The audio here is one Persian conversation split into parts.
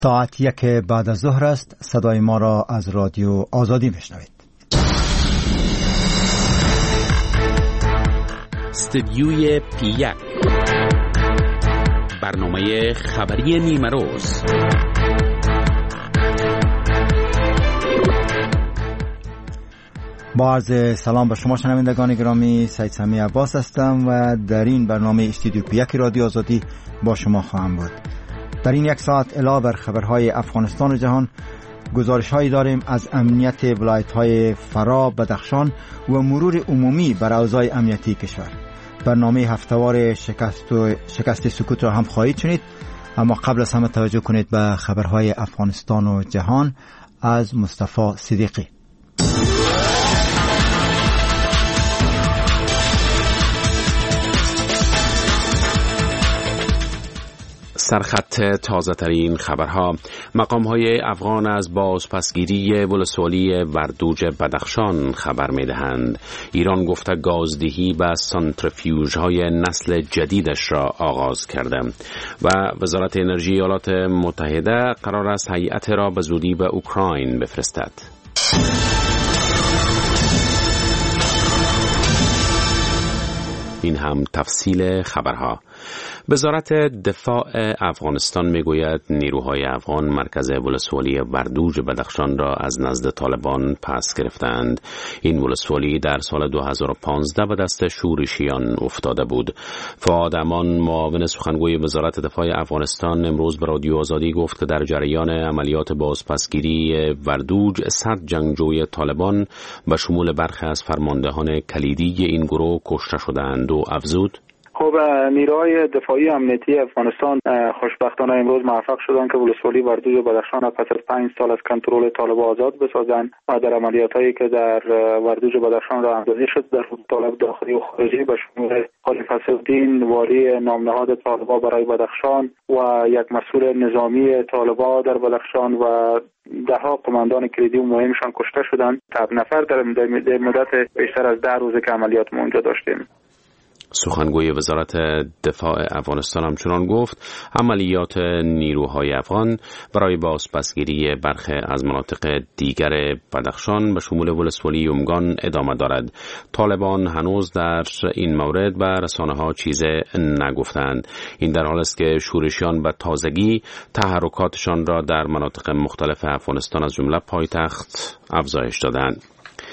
ساعت 1 بعد از ظهر است. صدای ما را از رادیو آزادی میشنوید. استدیوی پی1 برنامه خبری نیمه روز. با عرض سلام به شما شنوندگان گرامی، سید سمی عباس هستم و در این برنامه استدیو پی1 رادیو آزادی با شما خواهم بود. در این یک ساعت علاوه بر خبرهای افغانستان و جهان، گزارش‌هایی داریم از امنیت ولایت‌های فرا، بدخشان و مرور عمومی بر اوضاع امنیتی کشور. برنامه هفته‌وار شکست سکوت را هم خواهید شنید، اما قبل از همه توجه کنید به خبرهای افغانستان و جهان از مصطفی صدیقی. سرخط تازه ترین خبرها. مقام های افغان از بازپسگیری ولسوالی وردوج بدخشان خبر می دهند. ایران گفته گازدهی به سانتریفیوژ های نسل جدیدش را آغاز کرده و وزارت انرژی ایالات متحده قرار است هیئت را به زودی به اوکراین بفرستد. این هم تفصیل خبرها. وزارت دفاع افغانستان میگوید نیروهای افغان مرکز ولسوالی وردوج بدخشان را از نزد طالبان پس گرفتند. این ولسوالی در سال 2015 به دست شورشیان افتاده بود. فؤاد امان، معاون سخنگوی وزارت دفاع افغانستان، امروز به رادیو آزادی گفت که در جریان عملیات بازپسگیری وردوج 100 جنگجوی طالبان به شمول برخی از فرماندهان کلیدی این گروه کشته شدند و افزود: خب نیروهای دفاعی امنیتی افغانستان خوشبختانه امروز موفق شدند که ولسوالی وردوج و بدخشان پس از 5 سال از کنترل طالبان آزاد بسازند و در عملیاتایی که در وردوج و بدخشان را اندازی شد در طالب داخلی و خارجی به شمول خلیفه الدین والی نامنهاد طالبان برای بدخشان و یک مسئول نظامی طالبان در بدخشان و دهها قماندان کلیدی و مهمشان کشته شدند. 7 نفر در مدت بیشتر از 10 روزه که عملیات ما اونجا داشتیم. سخنگوی وزارت دفاع افغانستان همچنان گفت عملیات نیروهای افغان برای بازپسگیری برخی از مناطق دیگر بدخشان به شمول ولسوالی یومگان ادامه دارد. طالبان هنوز در این مورد به رسانه‌ها چیز نگفتند. این در حال است که شورشیان به تازگی تحرکاتشان را در مناطق مختلف افغانستان از جمله پایتخت افزایش دادند.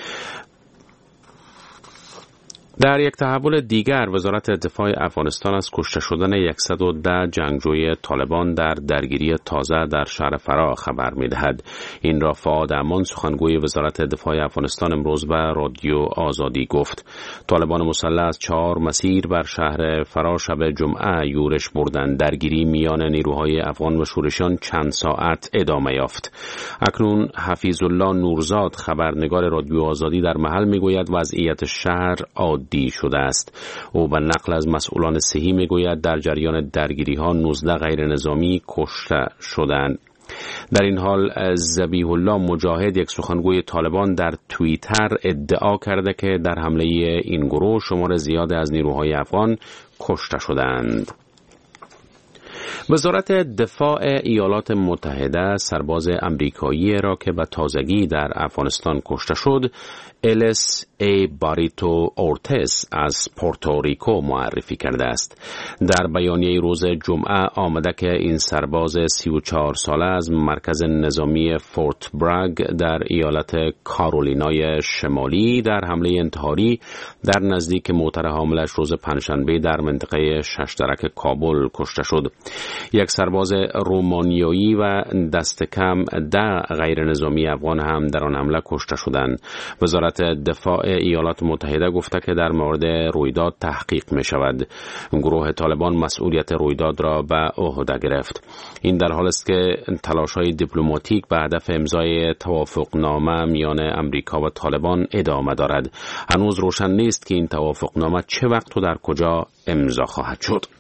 در یک تحول دیگر، وزارت دفاع افغانستان از کشته شدن 110 جنگجوی طالبان در درگیری تازه در شهر فرا خبر می‌دهد. این را فؤاد امان، سخنگوی وزارت دفاع افغانستان، امروز به رادیو آزادی گفت. طالبان مسلح از 4 مسیر بر شهر فرا شب جمعه یورش بردند. درگیری میان نیروهای افغان و شورشیان چند ساعت ادامه یافت. اکنون حفیظ الله نورزاد، خبرنگار رادیو آزادی، در محل میگوید وضعیت شهر عادی شده است. او به نقل از مسئولان صحی میگوید در جریان درگیری ها 19 غیر نظامی کشته شدند. در این حال ذبیح الله مجاهد، یک سخنگوی طالبان، در توییتر ادعا کرده که در حمله این گروه شمار زیادی از نیروهای افغان کشته شدند. وزارت دفاع ایالات متحده سرباز امریکایی را که به تازگی در افغانستان کشته شد، الیس ای باریتو اورتس از پورتوریکو معرفی کرده است. در بیانیه روز جمعه آمده که این سرباز 34 ساله از مرکز نظامی فورت براگ در ایالت کارولینای شمالی در حمله انتحاری در نزدیک موتر حاملش روز پنجشنبه در منطقه ششترک کابل کشته شد. یک سرباز رومانیایی و دست کم 10 غیر نظامی افغان هم در آن حمله کشته شدند. وزارت دفاع ایالات متحده گفته که در مورد رویداد تحقیق می شود. گروه طالبان مسئولیت رویداد را به عهده گرفت. این در حال است که تلاش‌های دیپلماتیک به هدف امضای توافقنامه میان امریکا و طالبان ادامه دارد. هنوز روشن نیست که این توافقنامه چه وقت و در کجا امضا خواهد شد.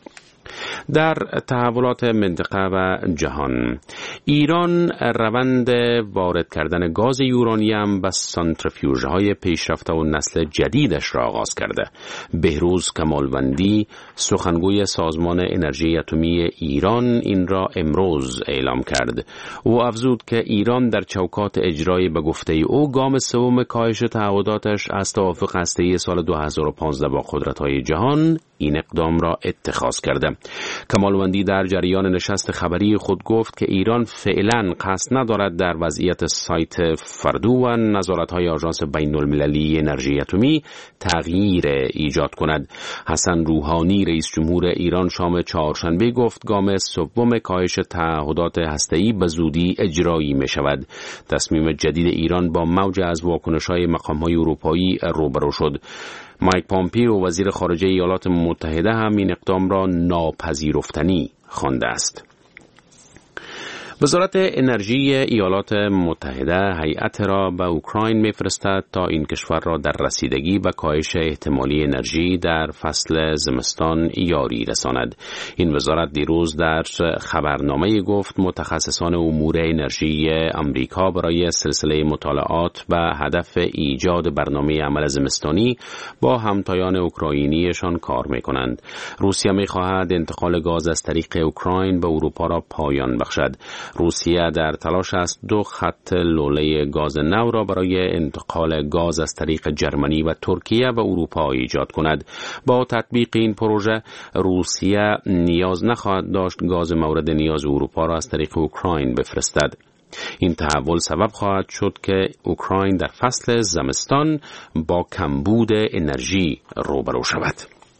در تحولات منطقه و جهان، ایران روند وارد کردن گاز یورانیم به سانتریفیوژهای پیشرفته و نسل جدیدش را آغاز کرده. بهروز کمالوندی، سخنگوی سازمان انرژی اتمی ایران، این را امروز اعلام کرد. او افزود که ایران در چوکات اجرای به گفته او گام سوم کاهش تعهداتش از توافق هسته‌ای سال 2015 با قدرت‌های جهان این اقدام را اتخاذ کرده. کمالوندی در جریان نشست خبری خود گفت که ایران فعلا قصد ندارد در وضعیت سایت فردو و نظارت‌های آژانس بین‌المللی انرژی اتمی تغییر ایجاد کند. حسن روحانی رئیس جمهور ایران شام چهارشنبه گفت گام سوم کاهش تعهدات هسته‌ای به زودی اجرایی می‌شود. تصمیم جدید ایران با موج از واکنش‌های مقام‌های اروپایی روبرو شد. مایک پامپیو وزیر خارجه ایالات متحده هم این اقدام را ناپذیرفتنی خوانده است. وزارت انرژی ایالات متحده هیئت را به اوکراین می‌فرستد تا این کشور را در رسیدگی به کاهش احتمالی انرژی در فصل زمستان یاری رساند. این وزارت دیروز در خبرنامه گفت متخصصان امور انرژی آمریکا برای سلسله مطالعات به هدف ایجاد برنامه عمل زمستانی با همتایان اوکراینیشان کار می‌کنند. روسیه می‌خواهد انتقال گاز از طریق اوکراین به اروپا را پایان بخشد. روسیه در تلاش است 2 خط لوله گاز نو را برای انتقال گاز از طریق جرمنی و ترکیه به اروپا ایجاد کند. با تطبیق این پروژه روسیه نیاز نخواهد داشت گاز مورد نیاز اروپا را از طریق اوکراین بفرستد. این تحول سبب خواهد شد که اوکراین در فصل زمستان با کمبود انرژی روبرو شود.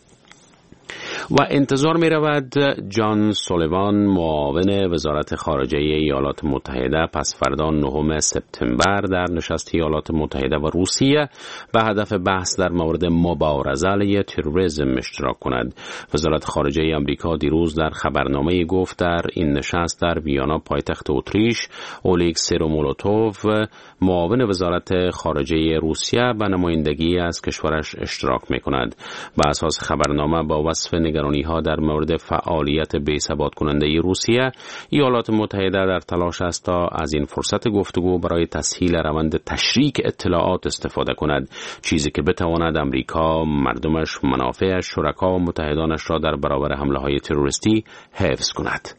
و انتظار می رود جان سولیوان معاون وزارت خارجه ایالات متحده پس فردا 9 سپتامبر در نشست ایالات متحده و روسیه به هدف بحث در مورد مبارزه علیه تروریسم اشتراک کند. وزارت خارجه آمریکا دیروز در خبرنامه گفت در این نشست در ویانا پایتخت اتریش اولیگ سیرومولوتوف معاون وزارت خارجه روسیه به نمایندگی از کشورش اشتراک می کند. بر اساس خبرنامه با وصف نگرانی‌ها در مورد فعالیت بی‌ثبات کننده روسیه، ایالات متحده در تلاش است تا از این فرصت گفتگو برای تسهیل روند تشریک اطلاعات استفاده کند، چیزی که بتواند امریکا، مردمش، منافعش، شرکا و متحدانش را در برابر حمله‌های تروریستی حفظ کند.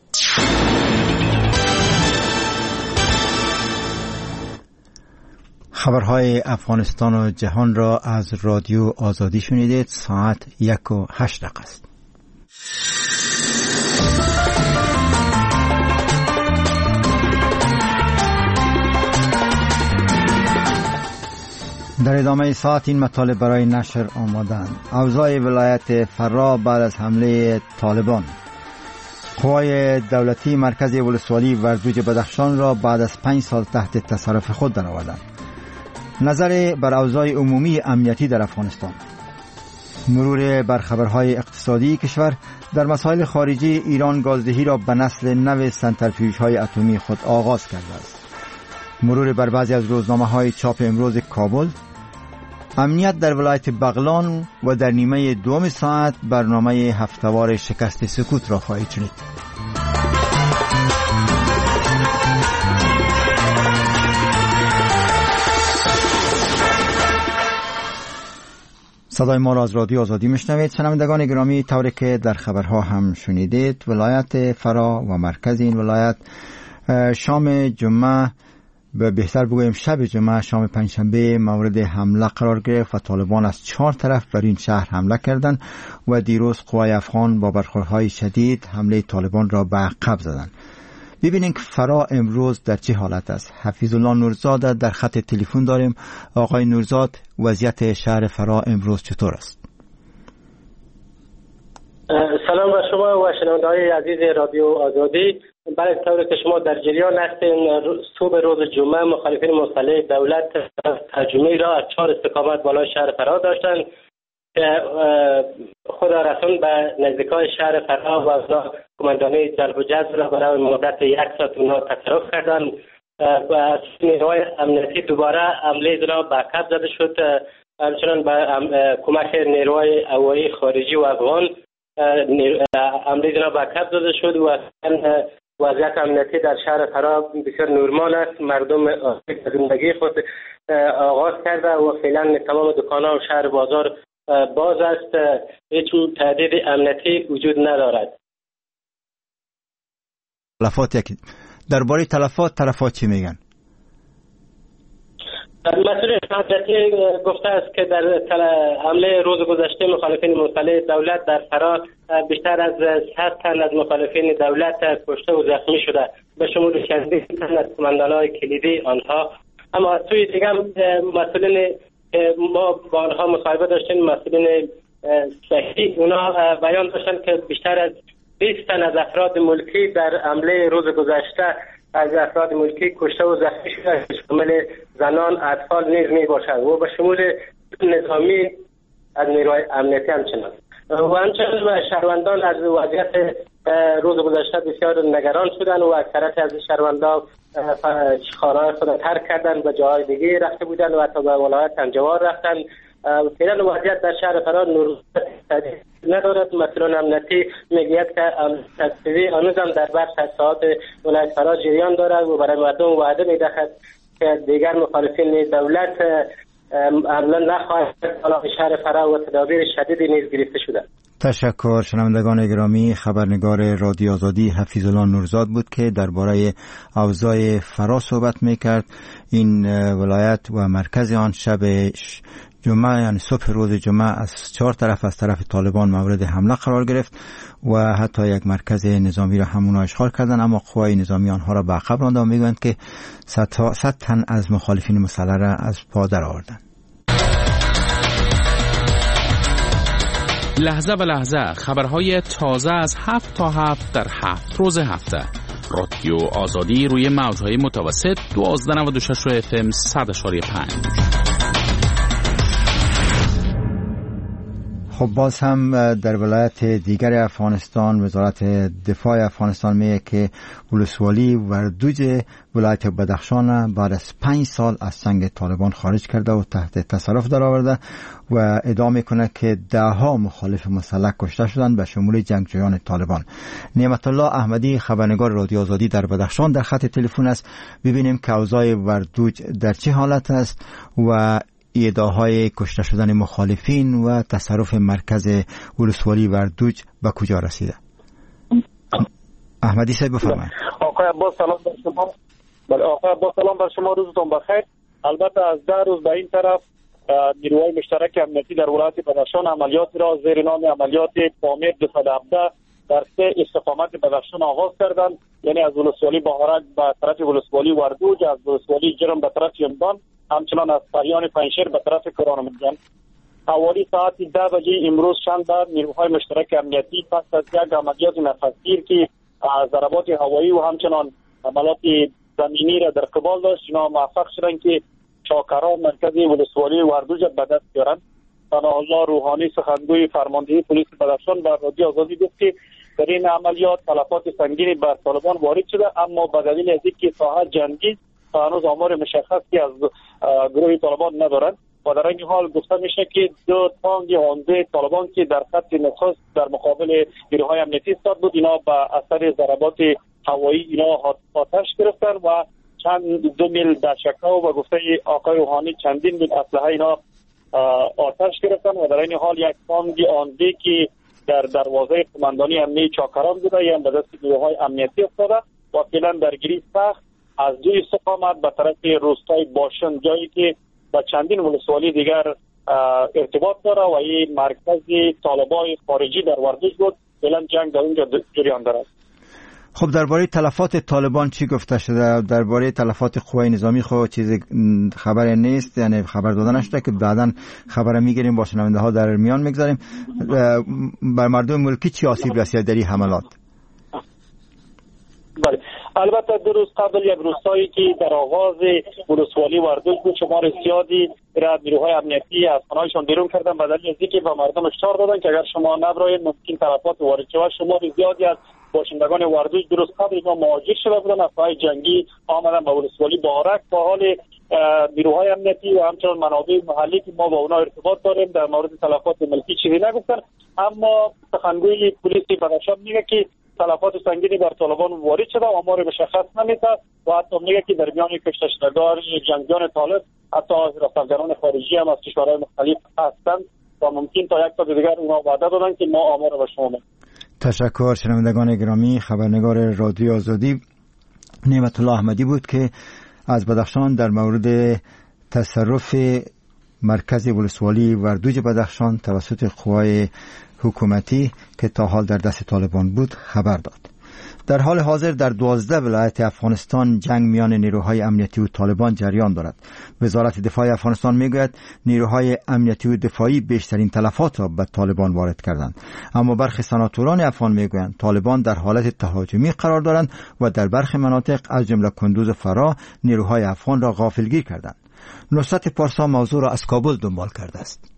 خبرهای افغانستان و جهان را از رادیو آزادی شنیدید. ساعت 1:08 است. در ادامه ساعت این مطالب برای نشر آمادند. اوضاع ولایت فرا بعد از حمله طالبان. قوای دولتی مرکز ولسوالی ورزوج بدخشان را بعد از 5 سال تحت تصرف خود درآوردند. نظر بر اوضاع عمومی امنیتی در افغانستان. مرور بر خبرهای اقتصادی کشور. در مسائل خارجی ایران گازدهی را به نسل نو سنتریفیوژهای اتمی خود آغاز کرده است. مرور بر بعضی از روزنامه‌های چاپ امروز کابل. امنیت در ولایت بغلان و در نیمه دوم ساعت برنامه هفته‌وار شکست سکوت را خواهید شنید. صدای ما را از رادیو آزادی میشنوید. شنوندگان گرامی، طوری که در خبرها هم شنیدید، ولایت فرا و مرکز این ولایت شام جمعه، بهتر بگویم شب جمعه، شام پنجشنبه مورد حمله قرار گرفت و طالبان از 4 طرف بر این شهر حمله کردند و دیروز قوای افغان با برخوردهای شدید حمله طالبان را به عقب زدند. ببینیم که فرا امروز در چه حالت است. حفیظ الله نورزاد در خط تلفن داریم. آقای نورزاد، وضعیت شهر فرا امروز چطور است؟ سلام بر شما و شنونده‌های عزیز رادیو آزادی. برای طوری که شما در جریان هستین، صبح روز جمعه مخالفین مسلح دولت ترجمه را از 4 استقامت بالای شهر فرا داشتند که خود رسون به نزدیکای شهر فرا و کماندانی جلب و جذب را برای مدت 1 ساعت اونها تصرف کردند و از نیروهای امنیتی دوباره حمله را به عقب زده شد. همچنان به کمک نیروهای هوایی خارجی و افغان امری جناب عقب داده شد و وضعیت امنیتی در شهر فرا بسیار نورمال است. مردم زندگی خود آغاز کرده و فعلا تمام دکان‌ها و شهر بازار باز است. هیچ تهدید امنیتی وجود ندارد. درباره تلفات طرفات چی میگن؟ مسئول امنیتی گفته است که در حمله روز گذشته مخالفین مسلح دولت در فرا بیشتر از 100 تن از مخالفین دولت کشته و زخمی شده، به شمول چندین تن از کماندان‌های کلیدی آنها. اما از سوی دیگر مسئولین ما با آنها مصاحبه داشتیم، مسئولین صحی، اونا بیان داشتن که بیشتر از 20 تن از افراد ملکی در حمله روز گذشته از افراد ملکی کشته و زخمی شده، شامل زنان، اطفال نیز می باشند و به شمول نظامی از نیروهای امنیتی همچنان. و همچنان شهروندان از وضعیت روز گذشته بسیار نگران شدند و اکثریت از شهروندان خانه‌های خود ترک کردند و جاهای دیگه رفته بودند و حتی به ولایت انجوار رفتند. فعلا وضعیت در شهر فرا ندارد. مسئولان امنیتی میگوید که تصویری هنوز هم در بخش از ساعات ولایت فرا جریان دارد و برای مردم وعده میدهد که دیگر مخالفین دولت عملا نخواهد علاوه شهر فرا و تدابیر شدیدی نیز گرفته شده. تشکر. شنوندگان گرامی، خبرنگار رادیو آزادی حفیظالله نورزاد بود که درباره اوضاع فرا صحبت میکرد. این ولایت و مرکز آن شب جمعه، یعنی صبح روز جمعه، از 4 طرف از طرف طالبان مورد حمله قرار گرفت و حتی یک مرکز نظامی را همون اشغال کردند، اما قوای نظامی آنها را به عقب راندند و میگویند که 100 تن از مخالفین مسلح را از پا درآوردند. لحظه به لحظه خبرهای تازه از 7 تا 7 در 7 روز هفته. رادیو آزادی روی موجهای متوسط 1296 FM 100.5. خب باز هم در ولایت دیگر افغانستان، وزارت دفاع افغانستان میگه که ولسوالی وردوج ولایت بدخشان بعد از 5 سال از سنگ طالبان خارج کرده و تحت تصرف درآورده و ادعا میکنه که 10 مخالف مسلح کشته شدند به شمول جنگجویان طالبان. نعمت الله احمدی، خبرنگار رادیو آزادی در بدخشان، در خط تلفن است. ببینیم که اوضاع وردوج در چه حالت است و ادعاهای کشته شدن مخالفین و تصرف مرکز ولسوالی وردوج به کجا رسیده. احمدی صاحب بفرمایید. آقای عباس سلام بر شما. بله آقای عباس سلام بر شما، روزتون بخیر. البته از 10 روز به این طرف نیروهای مشترک امنیتی در ولایت بدخشان عملیات را زیر نام عملیات پامیر 217 در 3 استقامت بدخشان آغاز کردند، یعنی از ولسوالی بهارک به طرف ولسوالی وردوج، از ولسوالی جرم به طرف یمدان، همچنان از فریان پنشیر به طرف کرانمنجان. حوالی ساعت 10 بجه امروز شنبه نیروهای مشترک امنیتی پس از یک عملیات نفسگیر که ضربات هوایی و همچنان عملیات زمینی را در قبال داشت، اینا موفق شدند که چاکران مرکز ولسوالی وردوج به دست بیارند. ثناءالله روحانی سخنگوی فرماندهی پلیس بدخشان بر رادیو آزادی گفت که در این عملیات تلفات سنگینی بر طالبان وارد شده، اما به دلیل از اینکه ساحه جنگی هنوز آمار مشخصی از گروه طالبان ندارند و در این حال گفته میشه که 2 تانک هونده طالبان که در خط نخست در مقابل نیروهای امنیتی ایستاد بود، اینا به اثر ضربات هوایی اینا آتش گرفتن و چند 2 میل در شکاو و گفته آقای روحانی چندین میل اسلحه اینا آتش گرفتن و در این حال یک تانک هونده که در دروازه قماندانی امنیتی چاکران بوده یا به دست نیروهای امنیتی افتاده و فعلا درگیری سخت از 2 استقامت به طرف روستای باشن، جایی که با چندین ولسوالی دیگر ارتباط داره و این مرکز طالبای خارجی در وردوج بود. فعلا جنگ در اونجا جریان دارد. خب درباره تلفات طالبان چی گفته شده؟ درباره تلفات قوای نظامی خود چیز خبر نیست، یعنی خبر داده نشده که بعداً خبر میگیریم با شنونده ها در میان میگذاریم. بر مردم ملکی چی آسیب رسید در این حملات؟ بله البته 2 روز قبل یک روستایی که در آغاز ولسوالی وردوج بود شمار زیادی را نیروهای امنیتی از خانه‌هایشان بیرون کردن به دلیل اینکه به مردم هشدار دادن که اگر شما نبراید ممکن تلفات وارد شود. شمار زیادی از باشندگان وردوج 2 روز قبل اینا مهاجر شده بودن، از ساحه جنگی آمدن به ولسوالی بهارک با حال نیروهای امنیتی و همچنین منابع محلی که ما با اونا ارتباط داریم در مورد تلفات ملکی چیزی نگفتن، اما سخنگوی پلیس بدخشان میگه که تلفات سنگینی بر طالبان وارد شده و آمار مشخص نمیشه و حتی میگه که در میان کشته شدگان جنگیان طالب حتی رفتگران خارجی هم از کشورهای مختلف هستند و ممکن تا یک سال دیگر اونا وعده دادن که ما آمار به شما میدیم. تشکر. شنوندگان گرامی، خبرنگار رادیو آزادی نعمت الله احمدی بود که از بدخشان در مورد تصرف مرکز ولسوالی وردوج بدخشان توسط قوای حکومتی که تا حال در دست طالبان بود خبر داد. در حال حاضر در 12 ولایت افغانستان جنگ میان نیروهای امنیتی و طالبان جریان دارد. وزارت دفاع افغانستان میگوید نیروهای امنیتی و دفاعی بیشترین تلفات را به طالبان وارد کردند، اما برخی سناتوران افغان میگویند طالبان در حالت تهاجمی قرار دارند و در برخی مناطق از جمله کندوز و فرا نیروهای افغان را غافلگیر کردند. نصرت پارسا موضوع را از کابل دنبال کرده است.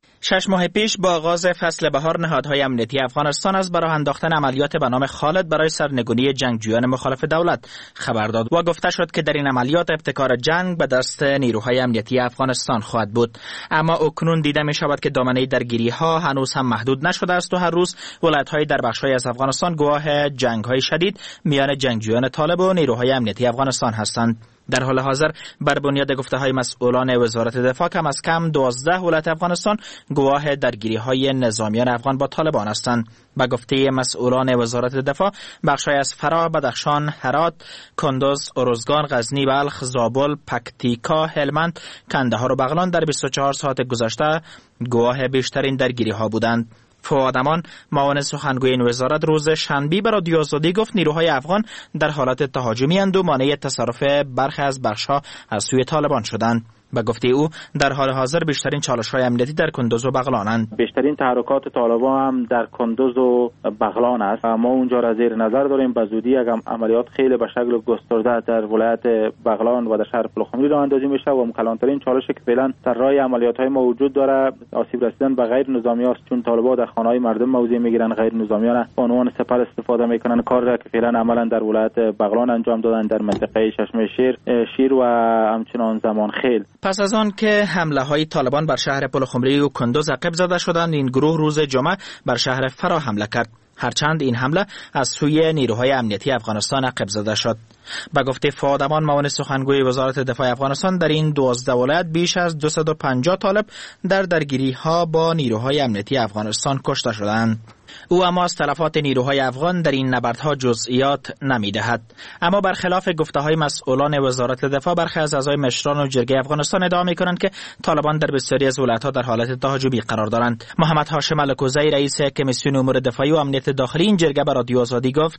6 ماه پیش با آغاز فصل بهار نهادهای امنیتی افغانستان از براه انداختن عملیات به نام خالد برای سرنگونی جنگجویان مخالف دولت خبر داد و گفته شد که در این عملیات ابتکار جنگ به دست نیروهای امنیتی افغانستان خواهد بود. اما اکنون دیده می شود که دامنه درگیری ها هنوز هم محدود نشده است و هر روز ولایت‌های در بخش‌های از افغانستان گواه جنگ‌های شدید میان جنگجویان طالب و نیروهای امنیتی افغانستان هستند. در حال حاضر بر بنیاد گفته‌های مسئولان وزارت دفاع کم از کم 12 ولایت افغانستان گواه درگیری‌های نظامیان افغان با طالبان هستند. به گفته مسئولان وزارت دفاع بخش‌های از فرا، بدخشان، هرات، کندوز، ارزگان، غزنی، بلخ، زابل، پکتیکا، هلمند، کندهار و بغلان در 24 ساعت گذشته گواه بیشترین درگیری‌ها بودند. فؤاد امان معاون سخنگوی این وزارت روز شنبه به رادیو آزادی گفت نیروهای افغان در حالت تهاجمی اند و مانع تصرف برخی از بخش‌ها از سوی طالبان شدند. به گفته او در حال حاضر بیشترین چالش‌های امنیتی در کندوز و بغلانند. بیشترین تحرکات طالبان هم در کندوز و بغلان است. ما اونجا را زیر نظر داریم. به زودی عملیات خیلی به شکل گسترده در ولایت بغلان و در شهر پلخمری راه اندازی میشه و کلانترین چالشی که فعلا در راه عملیات‌های ما وجود داره آسیب رسیدن به غیر نظامی است، چون طالبان در خانه‌های مردم موضع میگیرن، غیر نظامیان به عنوان سپر استفاده میکنن. کار را که فعلا عملا در ولایت بغلان انجام دادن در منطقه چشمه شیر و همچنان زمان خیل. پس از آن که حمله های طالبان بر شهر پلخمری و کندوز عقب زده شدند، این گروه روز جمعه بر شهر فرا حمله کرد. هرچند این حمله از سوی نیروهای امنیتی افغانستان عقب زده شد. به گفته فؤاد امان معاون سخنگوی وزارت دفاع افغانستان در این 12 ولایت بیش از 250 طالب در درگیری ها با نیروهای امنیتی افغانستان کشته شدند. او اما از تلفات نیروهای افغان در این نبردها جزئیات نمی‌دهد. اما برخلاف گفته‌های مسئولان وزارت دفاع برخی از اعضای مشران و جرگه افغانستان ادعا می‌کنند که طالبان در بسیاری از ولایت‌ها در حالت تهاجمی قرار دارند. محمد هاشم الکوزی رئیس کمیسیون امور دفاعی و امنیت داخلی این جرگه به رادیو آزادی گفت: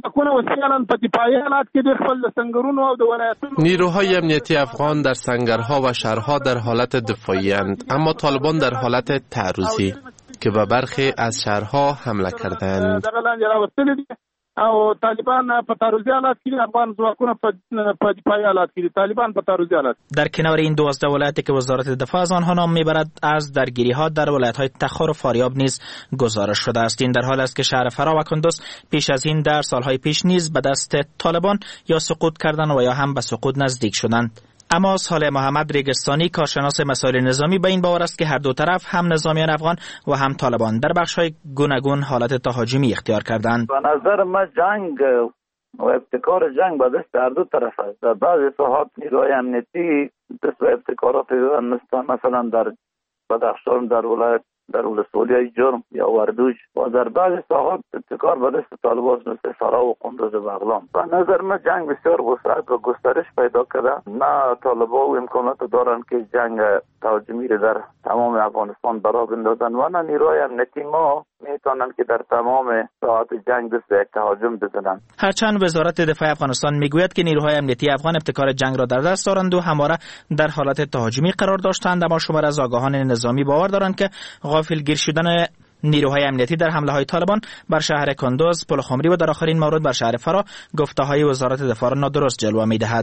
نیروهای امنیتی افغان در سنگرها و شهرها در حالت دفاعی اند، اما طالبان در حالت تعرضی که به برخی از شهرها حمله کردند. او طالبان په تعرضي حالات کې افغان ځواکونه په دفاعي حالات کې طالبان په تعرضي حالات. در کنار این 12 ولایتی که وزارت دفاع از آنها نام میبرد از درگیری‌ها در ولایت‌های تخار و فاریاب نیز گزارش شده است. این در حال است که شهر فرا و کندوز پیش از این در سالهای پیش نیز به دست طالبان یا سقوط کردند و یا هم به سقوط نزدیک شدند. اما صالح محمد ریگستانی کارشناس مسائل نظامی به این باور است که هر دو طرف هم نظامیان افغان و هم طالبان در بخش‌های گوناگون حالت تهاجمی اختیار کردند. به نظر من جنگ و ابتکار جنگ به دست هر دو طرف است. در بعضی ساحات نیروهای امنیتی دست به ابتکارات مثلا در بدخشان در ولسوالی جرم یا وردوج و در بعضی ساحات ابتکار به دست طالبان مثل فرا و کندوز و بغلان. به نظر من جنگ بسیار وسعت و گسترش پیدا کرده. نه طالبان و امکانات دارند که جنگ تهاجمی را در تمام افغانستان برا بندازند و نه نیروهای امنیتی ما میتونند که در تمام ساحات جنگ دست به تهاجم بزنند. هرچند وزارت دفاع افغانستان میگوید که نیروهای امنیتی افغان ابتکار جنگ را در دست دارند و همواره در حالت تهاجمی قرار داشتند، اما شمار از آگاهان نظامی باور دارند که غافلگیر شدن نیروهای امنیتی در حمله های طالبان بر شهر کندوز، پلخمری و در آخرین مورد بر شهر فرا گفته های وزارت دفاع را نادرست جلوه میدهد.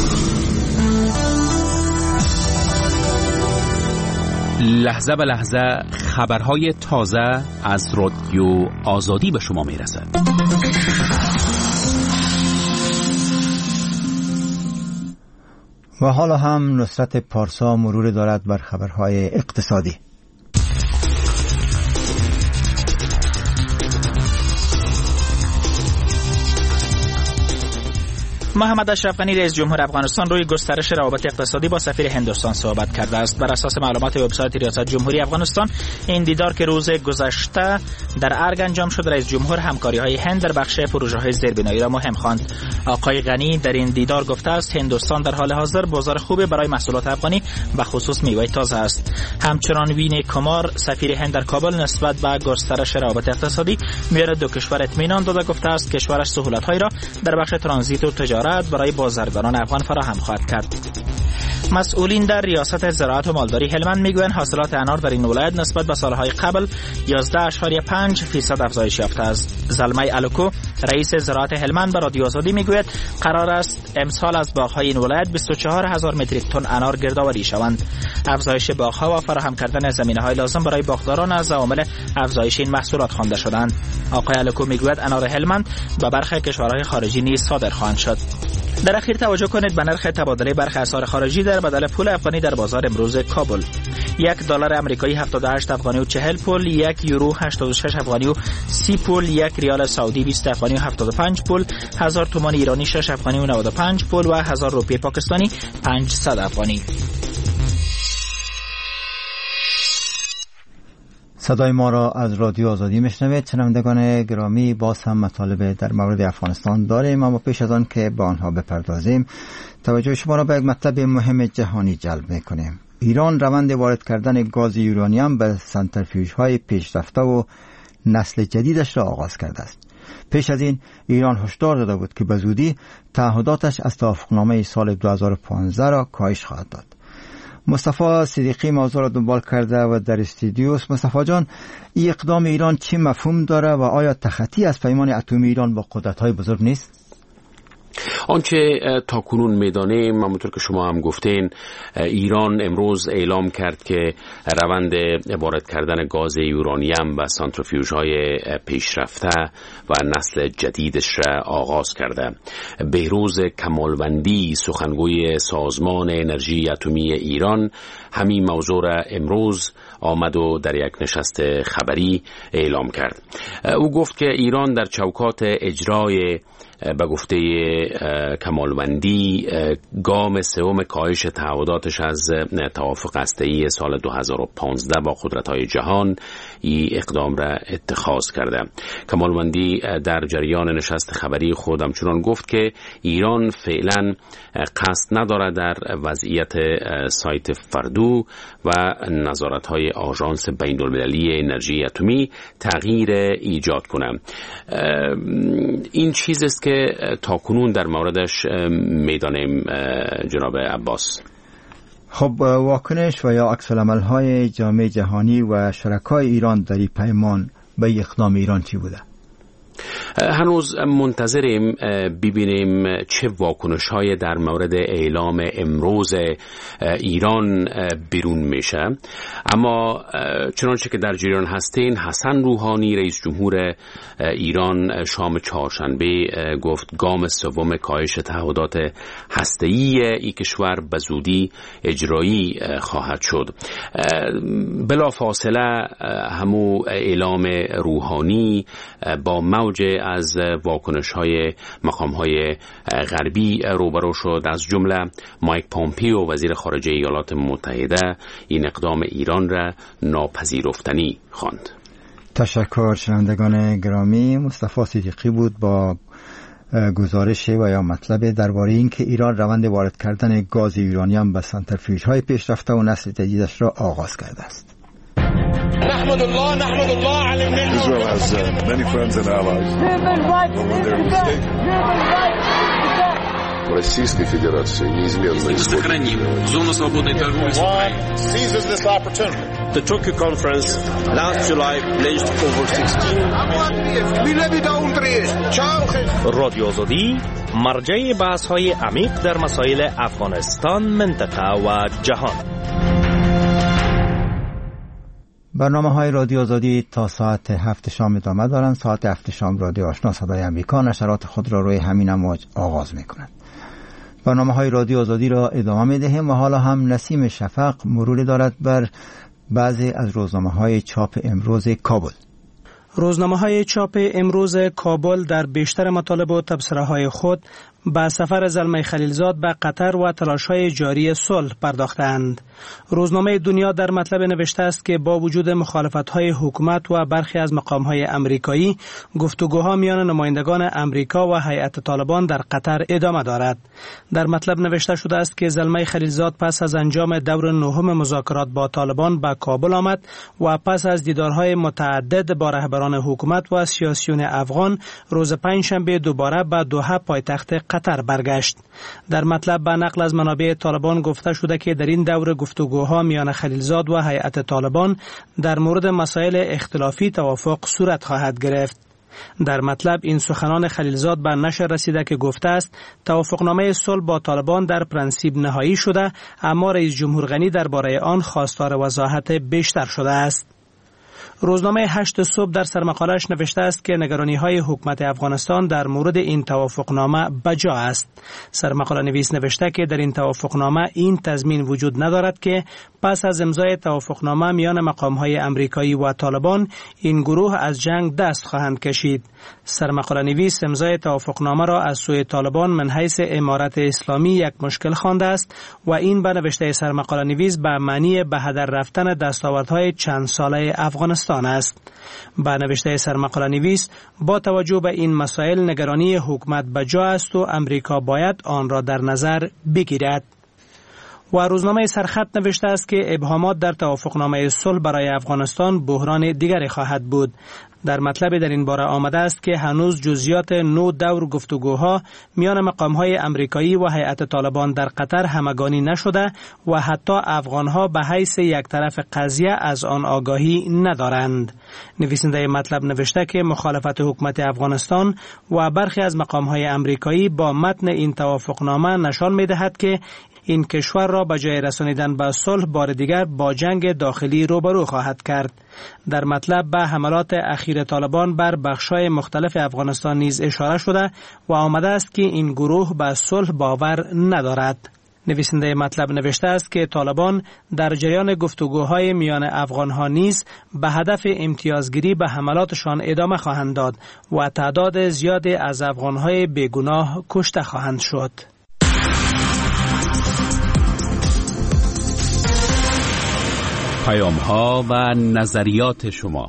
لحظه به لحظه خبرهای تازه از رادیو آزادی به شما میرسد. و حالا هم نصرت پارسا مرور دارد بر خبرهای اقتصادی. محمد اشرف غنی رئیس جمهور افغانستان روی گسترش روابط اقتصادی با سفیر هندوستان صحبت کرده است. بر اساس معلومات وبسایت ریاست جمهوری افغانستان، این دیدار که روز گذشته در ارگ انجام شد، رئیس جمهور همکاری‌های هند در بخش پروژه‌های زیربنایی را مهم خواند. آقای غنی در این دیدار گفته است هندوستان در حال حاضر بازار خوبی برای محصولات افغانی و خصوص میوه تازه است. همچنان وینی کمار سفیر هند در کابل نسبت به گسترش روابط اقتصادی میان دو کشور اطمینان داده گفته است کشورش سهولت‌هایی را در بخش ترانزیت و تجارت برای بازرگانان افغان فراهم خواهد کرد. مسئولین در ریاست زراعت و مالداری هلمند میگویند حاصلات انار در این ولایت نسبت به سالهای قبل 11.5% افزایش یافته است. زلمه الوکو رئیس زراعت هلمند به رادیو آزادی میگوید قرار است امسال از باغ‌های این ولایت 24,000 متریک تن انار گردآوری شوند. افزایش باغ‌ها و فراهم کردن زمینه‌های لازم برای باغداران از عوامل افزایش این محصولات خوانده شدند. آقای الوکو میگوید انار هلمند به برخی کشورهای خارجی نیز صادر خواهد شد. در اخیر توجه کنید به نرخ تبادله برخی اسعار خارجی در بدل پول افغانی در بازار امروز کابل. $1 آمریکایی 78 افغانی و 40 پول، 1 یورو 86 افغانی و 30 پول، 1 ریال سعودی 20 افغانی و 75 پول، 1000 تومان ایرانی 6 افغانی و 95 پول و 1000 روپیه پاکستانی 500 افغانی. صدای ما را از رادیو آزادی میشنوید. شنوندگان گرامی، باز هم مطالب در مورد افغانستان داریم، اما پیش از آن که به آنها بپردازیم توجه شما را به یک مطلب مهم جهانی جلب میکنیم. ایران روند وارد کردن گاز یورانیم به سنتریفیوژهای پیشرفته و نسل جدیدش را آغاز کرده است. پیش از این ایران هشدار داده بود که به زودی تعهداتش از توافقنامه سال 2015 را کاهش خواهد داد. مصطفی صدیقی موضوع را دنبال کرده و در استودیوست. مصطفی جان، این اقدام ایران چی مفهوم داره و آیا تخطی از پیمان اتمی ایران با قدرت‌های بزرگ نیست؟ آنچه تا کنون میدانیم، همونطور که شما هم گفتین، ایران امروز اعلام کرد که روند وارد کردن گاز یورانیم و سانتریفیوژهای پیشرفته و نسل جدیدش را آغاز کرده. بهروز کمالوندی، سخنگوی سازمان انرژی اتمی ایران، همین موضوع را امروز آمد و در یک نشست خبری اعلام کرد. او گفت که ایران در چوکات اجرای به گفته کمالوندی گام سوم کاهش تعهداتش از توافق هسته‌ای سال 2015 با قدرت‌های جهان این اقدام را اتخاذ کرده. کمالوندی در جریان نشست خبری خود همچنان گفت که ایران فعلا قصد ندارد در وضعیت سایت فردو و نظارت‌های آژانس بین‌المللی انرژی اتمی تغییر ایجاد کنه. این چیزی است که تا کنون در موردش میدانیم. جناب عباس، خب واکنش و یا عکس‌العمل‌های جامعه جهانی و شرکای ایران در این پیمان به اقدام ایران چی بوده؟ هنوز منتظریم ببینیم چه واکنش‌های در مورد اعلام امروز ایران بیرون میشه. اما چنانچه که در جریان هستین، حسن روحانی رئیس جمهور ایران شام چهارشنبه گفت گام سوم کاهش تعهدات هسته‌ای این کشور به زودی اجرایی خواهد شد. بلافاصله همو اعلام روحانی با موج از واکنش‌های مقام‌های غربی روبرو شد. از جمله مایک پومپیو وزیر خارجه ایالات متحده این اقدام ایران را ناپذیرفتنی خواند. تشکر. شنوندگان گرامی، مصطفی صدیقی بود با گزارش و یا مطلب درباره این که ایران روند وارد کردن گاز یورانیم به سنتریفیوژهای پیشرفته و نسل جدیدش را آغاز کرده است. Israel has many friends and allies. Российской Федерации неизменно сохраним зону свободной торговли с Украиной. seizes this opportunity. The Tokyo conference last July pledged over 16. رادیو آزادی مرجع بحث‌های عمیق در مسائل افغانستان، منطقه و جهان. برنامه‌های رادیو آزادی تا ساعت 7 شام ادامه دارند. ساعت 7 شام رادیو آشنا صدای امریکا نشرات خود را روی همین امواج آغاز می‌کند. برنامه‌های رادیو آزادی را ادامه می‌دهیم و حالا هم نسیم شفق مروری دارد بر بعضی از روزنامه‌های چاپ امروز کابل. روزنامه‌های چاپ امروز کابل در بیشتر مطالب و تبصره‌های خود به سفر زلمه خلیلزاد به قطر و تلاش‌های جاری صلح پرداختند. روزنامه دنیا در مطلب نوشته است که با وجود مخالفت‌های حکومت و برخی از مقام‌های امریکایی، گفتگوها میان نمایندگان امریکا و هیئت طالبان در قطر ادامه دارد. در مطلب نوشته شده است که زلمه خلیلزاد پس از انجام دور نهم مذاکرات با طالبان به کابل آمد و پس از دیدارهای متعدد با رهبران حکومت و سیاسیون افغان، روز پنجشنبه دوباره به دوحه پایتخت قطر برگشت. در مطلب به نقل از منابع طالبان گفته شده که در این دور گفتگوها میان خلیلزاد و هیئت طالبان در مورد مسائل اختلافی توافق صورت خواهد گرفت. در مطلب این سخنان خلیلزاد به نشر رسیده که گفته است توافقنامه صلح با طالبان در پرنسیپ نهایی شده، اما رئیس جمهور غنی درباره آن خواستار وضاحت بیشتر شده است. روزنامه 8 صبح در سرمقاله‌اش نوشته است که نگرانی‌های حکومت افغانستان در مورد این توافقنامه بجا است. سرمقاله نویس نوشته که در این توافقنامه این تضمین وجود ندارد که پس از امضای توافقنامه میان مقام‌های امریکایی و طالبان این گروه از جنگ دست خواهند کشید. سرمقاله نویس امضای توافقنامه را از سوی طالبان من حیث امارت اسلامی یک مشکل خوانده است و این به نوشته سرمقاله نویس به معنی به هدر رفتن دستاوردهای چند ساله افغانستان است. به نوشته سرمقاله نویس با توجه به این مسائل نگرانی حکومت بجا است و امریکا باید آن را در نظر بگیرد. و روزنامه سرخط نوشته است که ابهامات در توافقنامه صلح برای افغانستان بحران دیگری خواهد بود. در مطلب در این باره آمده است که هنوز جزئیات نو دور گفتگوها میان مقام‌های امریکایی و هیئت طالبان در قطر همگانی نشده و حتی افغان‌ها به حیث یک طرف قضیه از آن آگاهی ندارند. نویسنده مطلب نوشته که مخالفت حکومت افغانستان و برخی از مقام‌های امریکایی با متن این توافقنامه نشان می‌دهد که این کشور را به جای رسانیدن به صلح بار دیگر با جنگ داخلی روبرو خواهد کرد. در مطلب به حملات اخیر طالبان بر بخش‌های مختلف افغانستان نیز اشاره شده و آمده است که این گروه به صلح باور ندارد. نویسنده مطلب نوشته است که طالبان در جریان گفتگوهای میان افغان‌ها نیز به هدف امتیازگیری به حملاتشان ادامه خواهند داد و تعداد زیادی از افغان‌های بیگناه کشته خواهند شد. پیام‌ها و نظریات شما.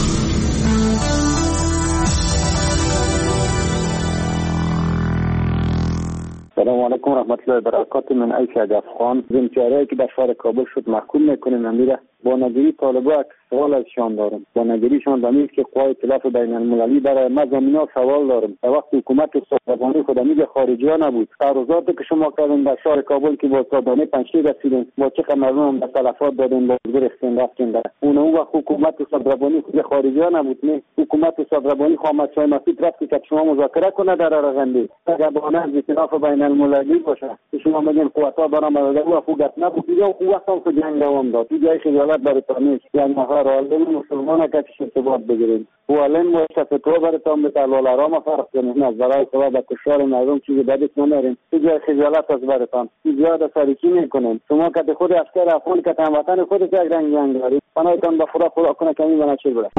سلام علیکم و رحمت الله و برکاته. من عیسی افغان زمچاره که در شهر کابل شد محکوم میکنیم امیره با نگری طالبا سوال ازشان دارم. با نگریشان دمیز که قوای ائتلاف بین المللی برای ما زمینا سوال دارم. در وقت حکومت صادقانه خود میگه خارجی ها نبود. تعرضاتی که شما کردین در شهر کابل که با صادقانه پنجشیر رسیدین با چه مردم به تلفات دادین با گرفتین رفتین در اون وقت حکومت صادقانه خود خارجی ها نبود. نه حکومت صادقانه خامد شاه مسعود رفت که شما مذاکره کنه در رغنده اگر بهانه از ائتلاف بین المللی باشه که شما میگین قوت‌ها برام و خوبت نبود. یا قوت‌ها تو جنگ دوام داد. جای خجالت برای تامیز یعنی عالم مسلمان که ارتباط بگیریم و علم و شفتو براتون به تعالى رام فرق کنیم از برای سبب کشور مردم چیزی بدی نمیاریم. جای خجالت از براتون زیاد سریکی میکنیم. شما که خود عسکر افغان که هموطن خودت یک رنگ دارید پناهتون به خدا کنه کمی بنچیر بره.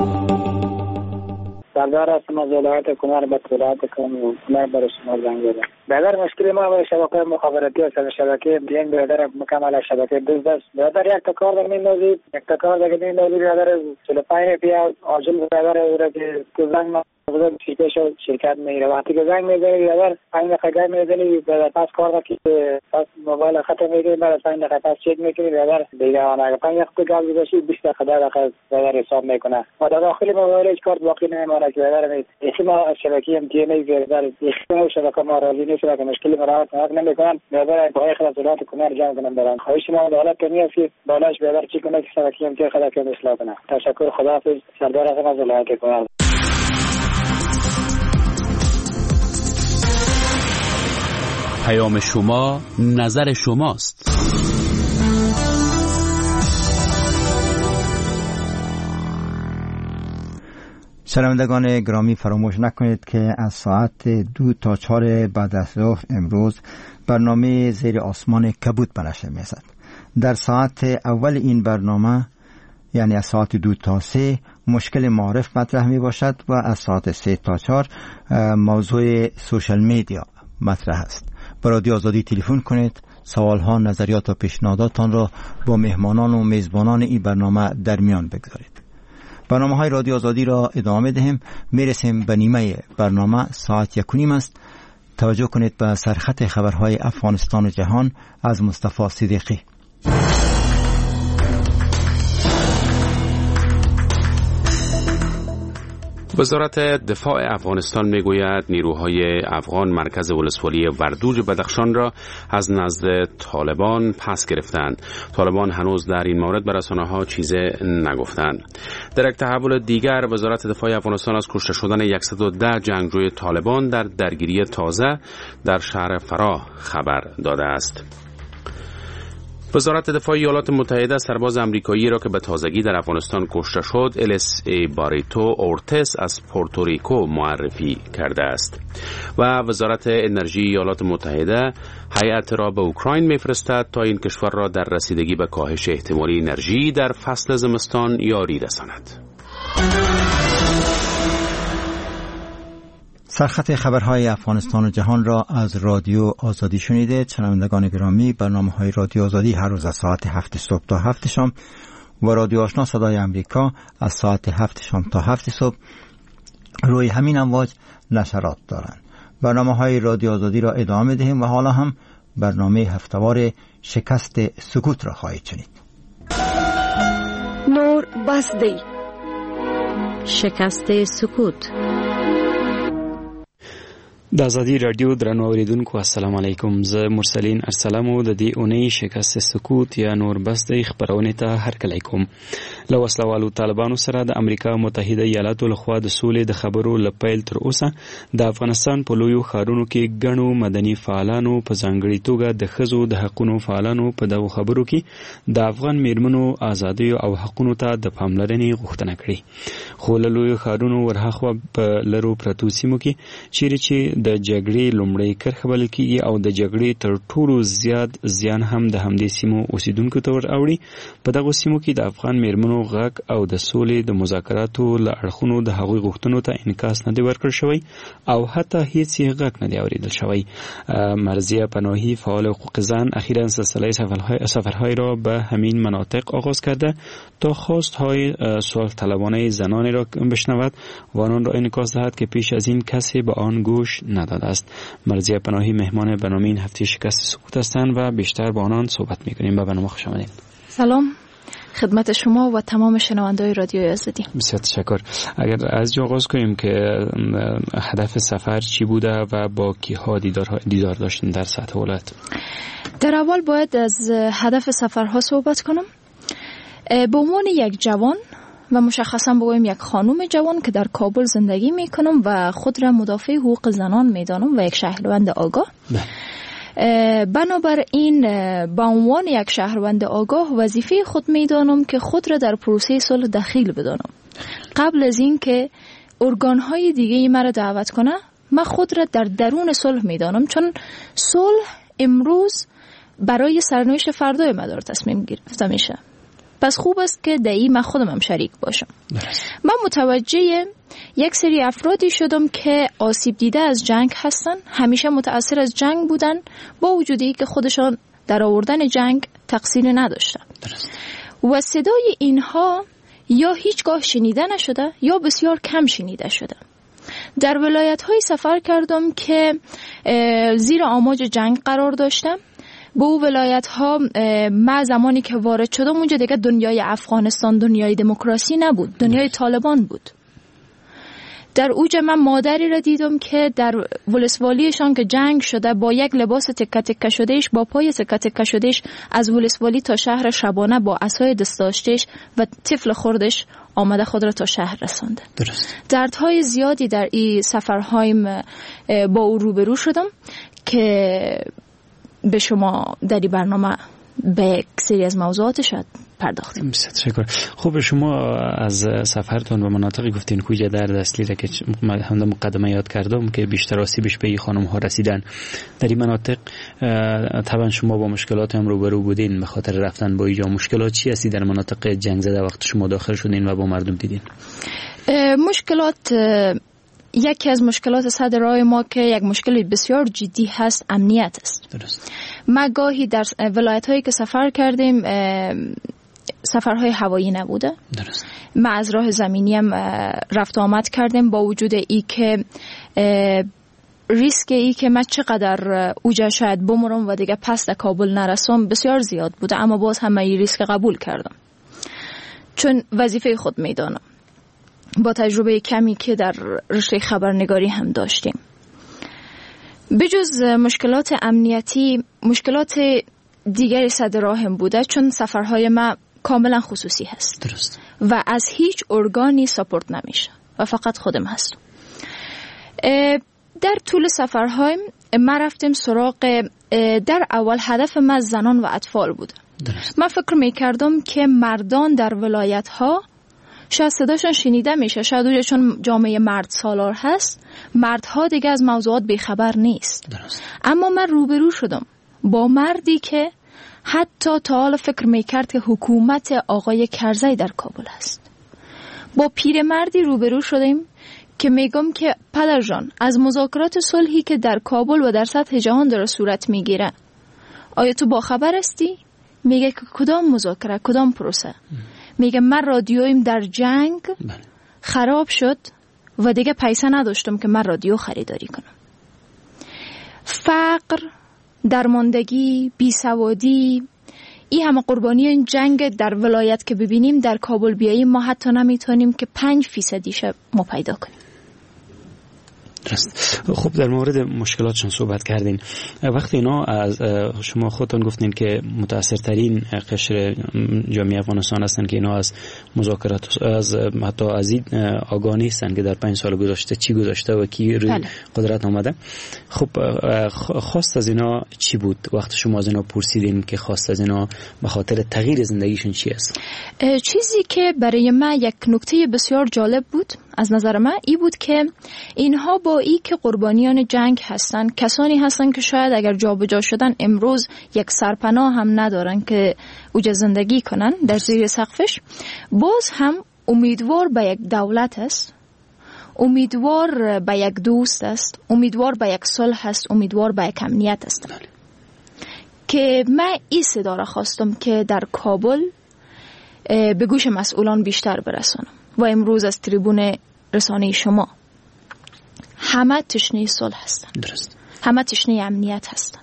سردار هستم از ولایت کنر به ولایت کنر برای شما زنگ زدم. برادر مشکل ما با شبکه مخابراتی است. شبکه بیان برادر مکمل شبکه دست است. برادر یک تا کار در میندازید یک تا کار در میندازید برادر 45 پیا آجل برادر او که زنگ بزرگ شرکت میره وقتی که زنگ میزنی برادر 5 دقیقه میزنی برادر پس کار که پس موبایل ختم میگیری برادر 5 دقیقه پس چک میکنی برادر دیگه اون 5 دقیقه گل گذاشتی 20 دقیقه برادر حساب میکنه و در داخل موبایل هیچ کار باقی نمیمونه که برادر میگه ما شبکه ام تی ای برادر اختیار شبکه ما راضی نیست که مشکل مراحت نمیکنن برادر با اخلاص ولایت کنر جمع کنن برادر خواهش ما دولت میافی بالاش برادر چی کنه که شبکه ام تی ای خدا کنه اصلاح کنه. تشکر خداحافظ. سردار هستم از ولایت کنر. پیام شما نظر شماست. شنوندگان گرامی، فراموش نکنید که از ساعت 2 تا 4 بعد از ظهر امروز برنامه زیر آسمان کبود به نشر می‌رسد. در ساعت اول این برنامه یعنی از ساعت 2 تا 3 مشکل معارف مطرح می باشد و از ساعت 3 تا 4 موضوع سوشال میدیا مطرح است. به رادیو آزادی تلفن کنید، سوالها، نظریات و پیشنهاداتان را با مهمانان و میزبانان این برنامه در میان بگذارید. برنامه های رادیو آزادی را ادامه دهیم. میرسیم به نیمه برنامه، ساعت 1:30 است. توجه کنید به سرخط خبرهای افغانستان و جهان از مصطفی صدیقی. وزارت دفاع افغانستان میگوید نیروهای افغان مرکز ولسوالی وردوج بدخشان را از نزد طالبان پس گرفتند. طالبان هنوز در این مورد به رسانه‌ها چیزی نگفتند. در یک تحول دیگر، وزارت دفاع افغانستان از کشته شدن 110 جنگجوی طالبان در درگیری تازه در شهر فراه خبر داده است. وزارت دفاع ایالات متحده سرباز آمریکایی را که به تازگی در افغانستان کشته شد، الیس ای باریتو اورتس از پورتوریکو معرفی کرده است. و وزارت انرژی ایالات متحده هیئت را به اوکراین میفرستد تا این کشور را در رسیدگی به کاهش احتمالی انرژی در فصل زمستان یاری رساند. سرخط خبرهای افغانستان و جهان را از رادیو آزادی شنیده. شنوندگان گرامی، برنامه‌های رادیو آزادی هر روز از ساعت 7 صبح تا 7 شام و رادیو آشنا صدای امریکا از ساعت 7 شام تا 7 صبح روی همین امواج نشرات دارند. برنامه‌های رادیو آزادی را ادامه دهیم و حالا هم برنامه هفته‌وار شکست سکوت را خواهید شنید. نور بسدی، شکست سکوت. د ازادي رادیو درنو اوریدونکو السلام علیکم. زه مرسلین ارسلم د دې اونۍ شکست سکوت یا نور بس د خبرونه ته هرکلی کوم. له وسلوالو طالبانو سره د امریکا متحده ایالاتو لخوا د سولې د خبرو لپیل تر اوسه د افغانستان په لویو ښارونو کې ګڼو مدني فعالانو په ځانګړي توګه د ښځو د حقوقو فعالانو په دغو خبرو کې د افغان میرمنو ازادۍ او حقوقو ته د پاملرنې غوښتنه کړې. خو له لویو ښارونو ورهاخوا په لرو پرتو سیمو کې چیرې چې د جګړې لومړی کرښه بلل کېږي او د جګړې تر ټولو زیات زیان هم د همدې سیمو اوسیدونکو ته ور اوړي. په دغو سیمو کې د افغان میرمنو غږ او د سولې د مذاکراتو له اړخونو د هغوی غوښتنو ته انعکاس نه دی ورکړل شوی او حتی هیڅ یې غږ نه دی اورېدل شوی. مرضیه پناهی فعال حقوق زن اخیراً سلسله سفرهای را به همین مناطق آغاز کرده تا خواستهای صلح طلبانه زنان را بشنود و آنان را انعکاس دهد که پیش از این کسی به آن گوش نداده است. مرضیه پناهی مهمان برنامه این هفته شکست سکوت هستند و بیشتر با آنان صحبت می‌کنیم. به برنامه خوش آمدید. سلام خدمت شما و تمام شنونده‌های رادیو آزادی. بسیار تشکر. اگر از جا آغاز کنیم که هدف سفر چی بوده و با کیها دیدار داشتین در سطح ولایت؟ در اول باید از هدف سفرها صحبت کنم. به عنوان یک جوان و مشخصا بگویم یک خانم جوان که در کابل زندگی میکنم و خود را مدافع حقوق زنان میدانم و یک شهروند آگاه، بنابراین به عنوان یک شهروند آگاه وظیفه خود میدانم که خود را در پروسه صلح دخیل بدانم. قبل از این که ارگانهای دیگه مرا دعوت کنه، من خود را در درون صلح میدانم، چون صلح امروز برای سرنوشت فردای ما داره تصمیم گرفته میشه. پس خوب است که در این من خودم هم شریک باشم. من متوجه یک سری افرادی شدم که آسیب دیده از جنگ هستن، همیشه متأثر از جنگ بودن، با وجودی که خودشان در آوردن جنگ تقصیر نداشتن و صدای اینها یا هیچگاه شنیده نشده یا بسیار کم شنیده شده. در ولایت‌های سفر کردم که زیر آماج جنگ قرار داشتم. به او ولایت ها من زمانی که وارد شدم اونجا دیگه دنیای افغانستان دنیای دموکراسی نبود، دنیای طالبان بود. در اوج من مادری را دیدم که در ولسوالیشان که جنگ شده با یک لباس تکه تکه شدهش، با پای تکه تکه شدهش از ولسوالی تا شهر شبانه با عصای دست داشتهش و طفل خوردش آمده خود را تا شهر رسانده. درست. دردهای زیادی در این سفرهایم با او روبرو شدم که به شما در این برنامه به یک سری از موضوعات شاید پرداختیم. تشکر. خوب، شما از سفرتون و مناطقی گفتین کجا در اصلی را که هم مقدمه یاد کردم که بیشتر آسیبش به این خانم ها رسیدن، در این مناطق طبعا شما با مشکلات هم روبرو بودین به خاطر رفتن با اینجا. مشکلات چی هستی در مناطق جنگ زده وقت شما داخل شدین و با مردم دیدین؟ مشکلات، یکی از مشکلات صدر راه ما که یک مشکل بسیار جدی هست امنیت است. درست. ما گاهی در ولایت هایی که سفر کردیم سفرهای هوایی نبوده. درست. ما از راه زمینی هم رفت آمد کردیم، با وجود ای که ریسک ای که من چقدر اوجا شاید بمرم و دیگه پس در کابل نرسم بسیار زیاد بوده، اما باز هم این ریسک قبول کردم چون وظیفه خود میدانم با تجربه کمی که در رشته خبرنگاری هم داشتیم. بجز مشکلات امنیتی مشکلات دیگری صدر راه هم بوده چون سفرهای ما کاملا خصوصی هست. درست. و از هیچ ارگانی ساپورت نمیشه و فقط خودم هستم. در طول سفرهایم ما رفتیم سراغ، در اول هدف ما زنان و اطفال بوده. درست. من فکر میکردم که مردان در ولایت ها شاید صداشون شنیده میشه، شاید اونجا چون جامعه مرد سالار هست مردها دیگه از موضوعات بیخبر نیست. درست. اما من روبرو شدم با مردی که حتی تا حالا فکر میکرد که حکومت آقای کرزی در کابل است. با پیرمردی روبرو شدیم که میگم که پدر جان از مذاکرات صلحی که در کابل و در سطح جهان داره صورت میگیره آیا تو با خبر هستی؟ میگه که کدام مذاکره، کدام پروسه؟ میگه من رادیویم در جنگ خراب شد و دیگه پیسه نداشتم که من رادیو خریداری کنم. فقر، درماندگی، بیسوادی، این همه قربانی این جنگ در ولایت که ببینیم در کابل بیاییم ما حتی نمیتونیم که 5% ما پیدا کنیم. خب در مورد مشکلاتشون صحبت کردین. وقتی اینا از شما خودتون گفتین که متاثرترین قشر جامعه افغانستان هستن که اینا از مذاکرات از حتی از این آگاه نیستن که در 5 سال گذشته چی گذشته و کی روی قدرت آمده. خب خواست از اینا چی بود؟ وقتی شما از اینا پرسیدین که خواست از اینا به خاطر تغییر زندگیشون چی است؟ چیزی که برای من یک نکته بسیار جالب بود از نظر من ای بود که اینها با ای که قربانیان جنگ هستن، کسانی هستن که شاید اگر جابجا شدن امروز یک سرپناه هم ندارن که اوجا زندگی کنن در زیر سقفش، باز هم امیدوار به یک دولت است، امیدوار به یک دوست است، امیدوار به یک صلح است، امیدوار به یک امنیت است. که من این صدا را خواستم که در کابل به گوش مسئولان بیشتر برسانم و امروز از تریبون رسانه شما همه تشنه صلح هستن. درست. همه تشنه امنیت هستن،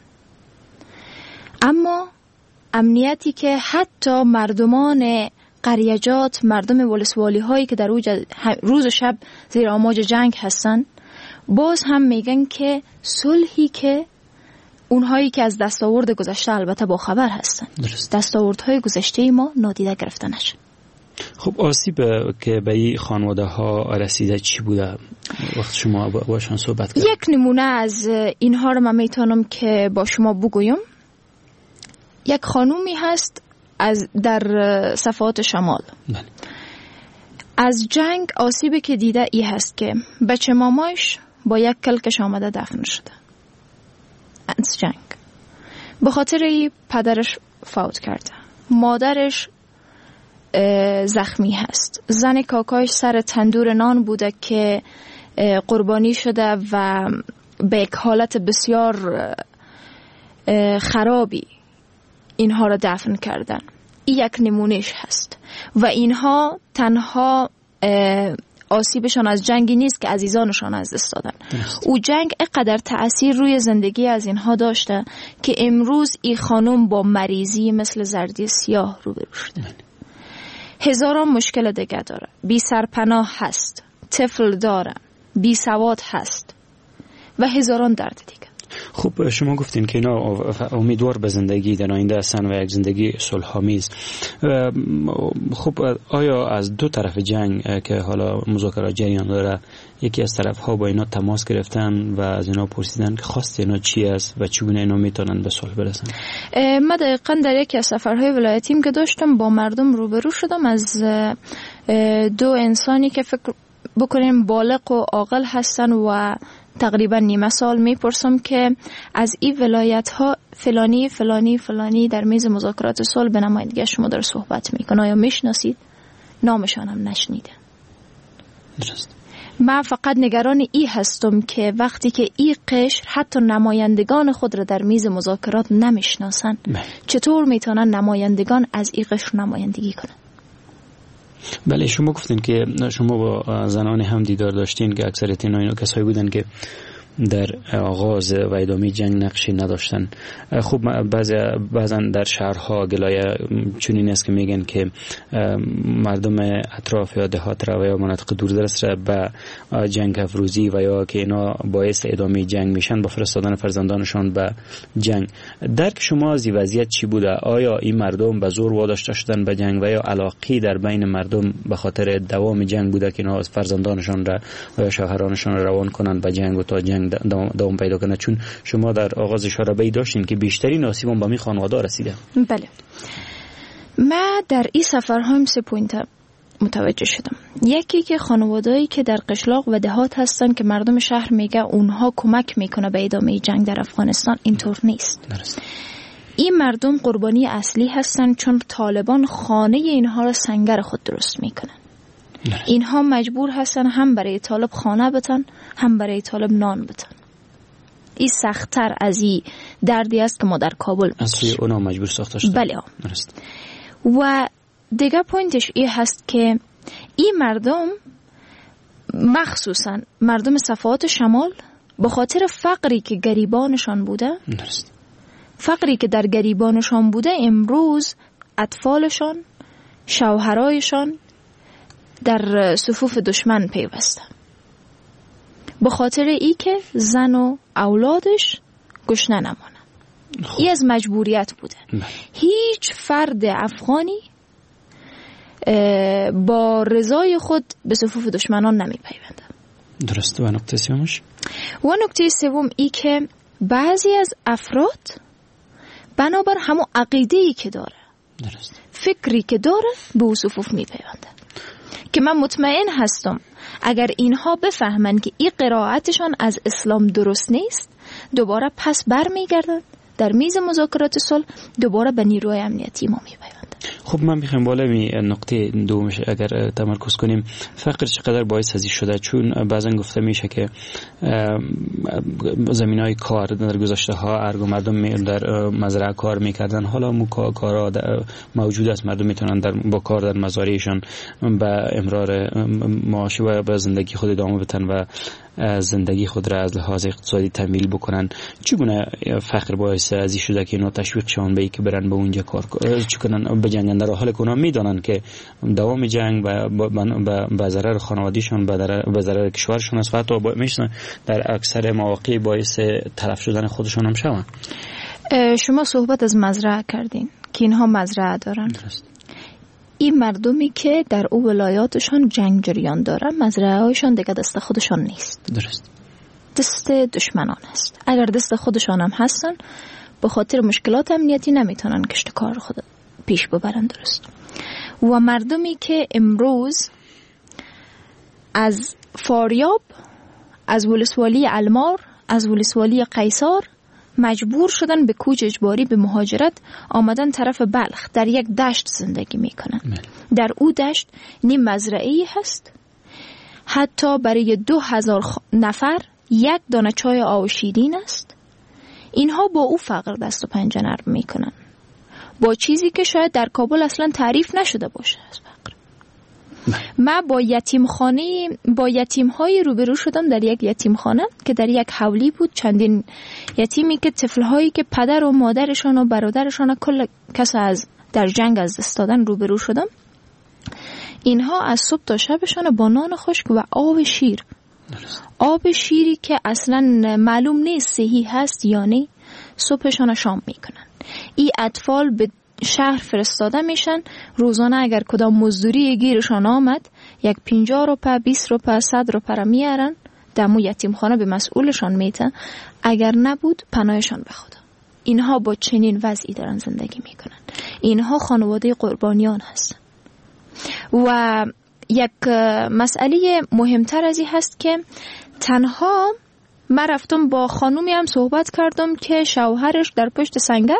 اما امنیتی که حتی مردمان قریجات، مردم ولسوالی هایی که در روز و شب زیر آماج جنگ هستن باز هم میگن که صلحی که اونهایی که از دستاورد گذشته البته با خبر هستن، دستاوردهای گذشته ما نادیده گرفته نشه. خب آسیب که به این خانواده ها رسیده چی بوده وقت شما باشون صحبت کردید؟ یک نمونه از اینها رو من میتونم که با شما بگویم. یک خانومی هست در صفحات شمال. از جنگ آسیبی که دیده ای هست که بچه مامایش با یک کلکش آمده دفن شده از جنگ. به خاطر ای پدرش فوت کرده، مادرش زخمی هست، زن کاکایش سر تندور نان بوده که قربانی شده و به یک حالت بسیار خرابی اینها را دفن کردن. این یک نمونهش هست و اینها تنها آسیبشان از جنگی نیست که عزیزانشان از دست دادن. او جنگ اقدر تأثیر روی زندگی از اینها داشته که امروز این خانم با مریضی مثل زردی سیاه روبرو شده. هزاران مشکل دیگه داره، بی سرپناه هست، طفل داره، بی سواد هست و هزاران درد دیگه. خب شما گفتین که اینا امیدوار به زندگی در آینده هستن و یک زندگی صلح‌آمیز. خب آیا از دو طرف جنگ که حالا مذاکرات جریان داره یکی از طرف‌ها با اینا تماس گرفتن و از اینا پرسیدن که خواست اینا چی است و چگونه اینا میتونن به صلح برسن؟ من دقیقاً در یکی از سفرهای ولایتیم که داشتم با مردم روبرو شدم از دو انسانی که فکر بکنیم بالغ و عاقل هستن و تقریبا نیمه سال میپرسم که از این ولایت ها فلانی فلانی فلانی در میز مذاکرات صلح به نمایندگی شما داره صحبت میکنه، آیا میشناسید؟ نامشان هم نشنیده. درست. من فقط نگران ای هستم که وقتی که ای قشر حتی نمایندگان خود را در میز مذاکرات نمیشناسن، چطور میتونن نمایندگان از ای قشر نمایندگی کنن؟ بله، شما گفتین که شما با زنان هم دیدار داشتین که اکثریت اینا کسایی بودن که در آغاز و ادامه جنگ نقشی نداشتن. خب بعضا در شهرها گلایه چنین است که میگن که مردم اطراف یا دهات را و یا مناطق دوردست را به جنگ افروزی و یا که اینا باعث ادامه جنگ میشن با فرستادن فرزندانشان به جنگ. درک شما از این وضعیت چی بوده؟ آیا این مردم به زور واداشته شدن به جنگ و یا علاقی در بین مردم به خاطر دوام جنگ بوده که اینا فرزندانشان را و یا شوهرانشان را روان کنند به جنگ و تا جنگ دوام پیدا کنه؟ چون شما در آغاز اشاره به داشتین که بیشترین آسیبان به می خانواده رسیده. بله، من در این سفرهایم 3 پوینت متوجه شدم. یکی که خانوادهایی که در قشلاق و دهات هستن که مردم شهر میگه اونها کمک میکنه به ادامه جنگ در افغانستان، اینطور نیست. درست. این مردم قربانی اصلی هستن چون طالبان خانه اینها را سنگر خود درست میکنن. اینها مجبور هستن هم برای طالب خانه بتن هم برای طالب نان بتن. این سخت‌تر از این دردی است که ما در کابل اصلی اونا مجبور ساخته شدن. بله. و دیگه پوینتش این هست که این مردم مخصوصا مردم صفحات شمال به خاطر فقری که گریبانشان بوده، فقری که در گریبانشان بوده، امروز اطفالشان، شوهرایشان در صفوف دشمن پیوسته، به خاطر ای که زن و اولادش گشنه نمانه. این از مجبوریت بوده. هیچ فرد افغانی با رضای خود به صفوف دشمنان نمی پیونده. درست. و نکته سومش؟ و نکته سوم ای که بعضی از افراد بنابر همون عقیده‌ای که داره، درست، فکری که داره به صفوف می پیونده، که من مطمئن هستم اگر اینها بفهمن که این قرائتشان از اسلام درست نیست، دوباره پس بر میگردن در میز مذاکرات صلح، دوباره به نیروی امنیتی ما میپیوندن. خب من میخوام بالا نقطه دومش اگر تمرکز کنیم، فقر چقدر باعث هزی شده؟ چون بعضا گفته میشه که زمینای کار در گذشته ها ارگو مردم در مزرعه کار میکردن، حالا مو کارا موجود است، مردم میتونن با کار در مزارعشان به امرار معاش و به زندگی خود ادامه بدن و زندگی خود را از لحاظ اقتصادی تکمیل بکنن. چگونه فقر باعث ازی شده که اینا تشویق شون به ای که برن به اونجا کار کنن به جنگن، در حالی که اونا میدونن که دوام جنگ به ضرر خانوادگیشون، به ضرر کشورشون است و حتی میشن در اکثر مواقع باعث تلف شدن خودشون هم شون. شما صحبت از مزرعه کردین که اینها مزرعه دارن. درست. این مردمی که در او ولایاتشان جنگ جریان داره، مزرعه هایشان دیگه دست خودشان نیست. درست. دست دشمنان است. اگر دست خودشان هم هستن، به خاطر مشکلات امنیتی نمیتونن کشت کار خود پیش ببرن. درست. و مردمی که امروز از فاریاب، از ولسوالی المار، از ولسوالی قیصر مجبور شدن به کوچ اجباری، به مهاجرت آمدن طرف بلخ، در یک دشت زندگی میکنن. در او دشت نیم مزرعه‌ای هست، حتی برای 2000 نفر 1 دانه چای آب شیرین است. اینها با او فقر دست و پنجه نرم میکنن، با چیزی که شاید در کابل اصلا تعریف نشده باشه از فقر. من با یتیم‌های روبرو شدم در یک یتیمخانه که در یک حولی بود، چندین یتیمی که طفل‌هایی که پدر و مادرشان و برادرشان کل کس از در جنگ از دست دادن روبرو شدم. اینها از صبح تا شبشان با نان خشک و آب شیر آب شیری که اصلا معلوم نیست صحیح هست یا نه صبحشان شام میکنن. این اطفال به شهر فرستاده میشن، روزانه اگر کدام مزدوری گیرشان آمد یک 50 روپه 20 روپه 100 روپه را میارن دمو یتیمخانه به مسئولشان میتن، اگر نبود پناهشان به خدا. اینها با چنین وضعی دارن زندگی میکنن. اینها خانواده قربانیان هستن. و یک مسئله مهمتر از این هست که تنها من رفتم با خانومی هم صحبت کردم که شوهرش در پشت سنگر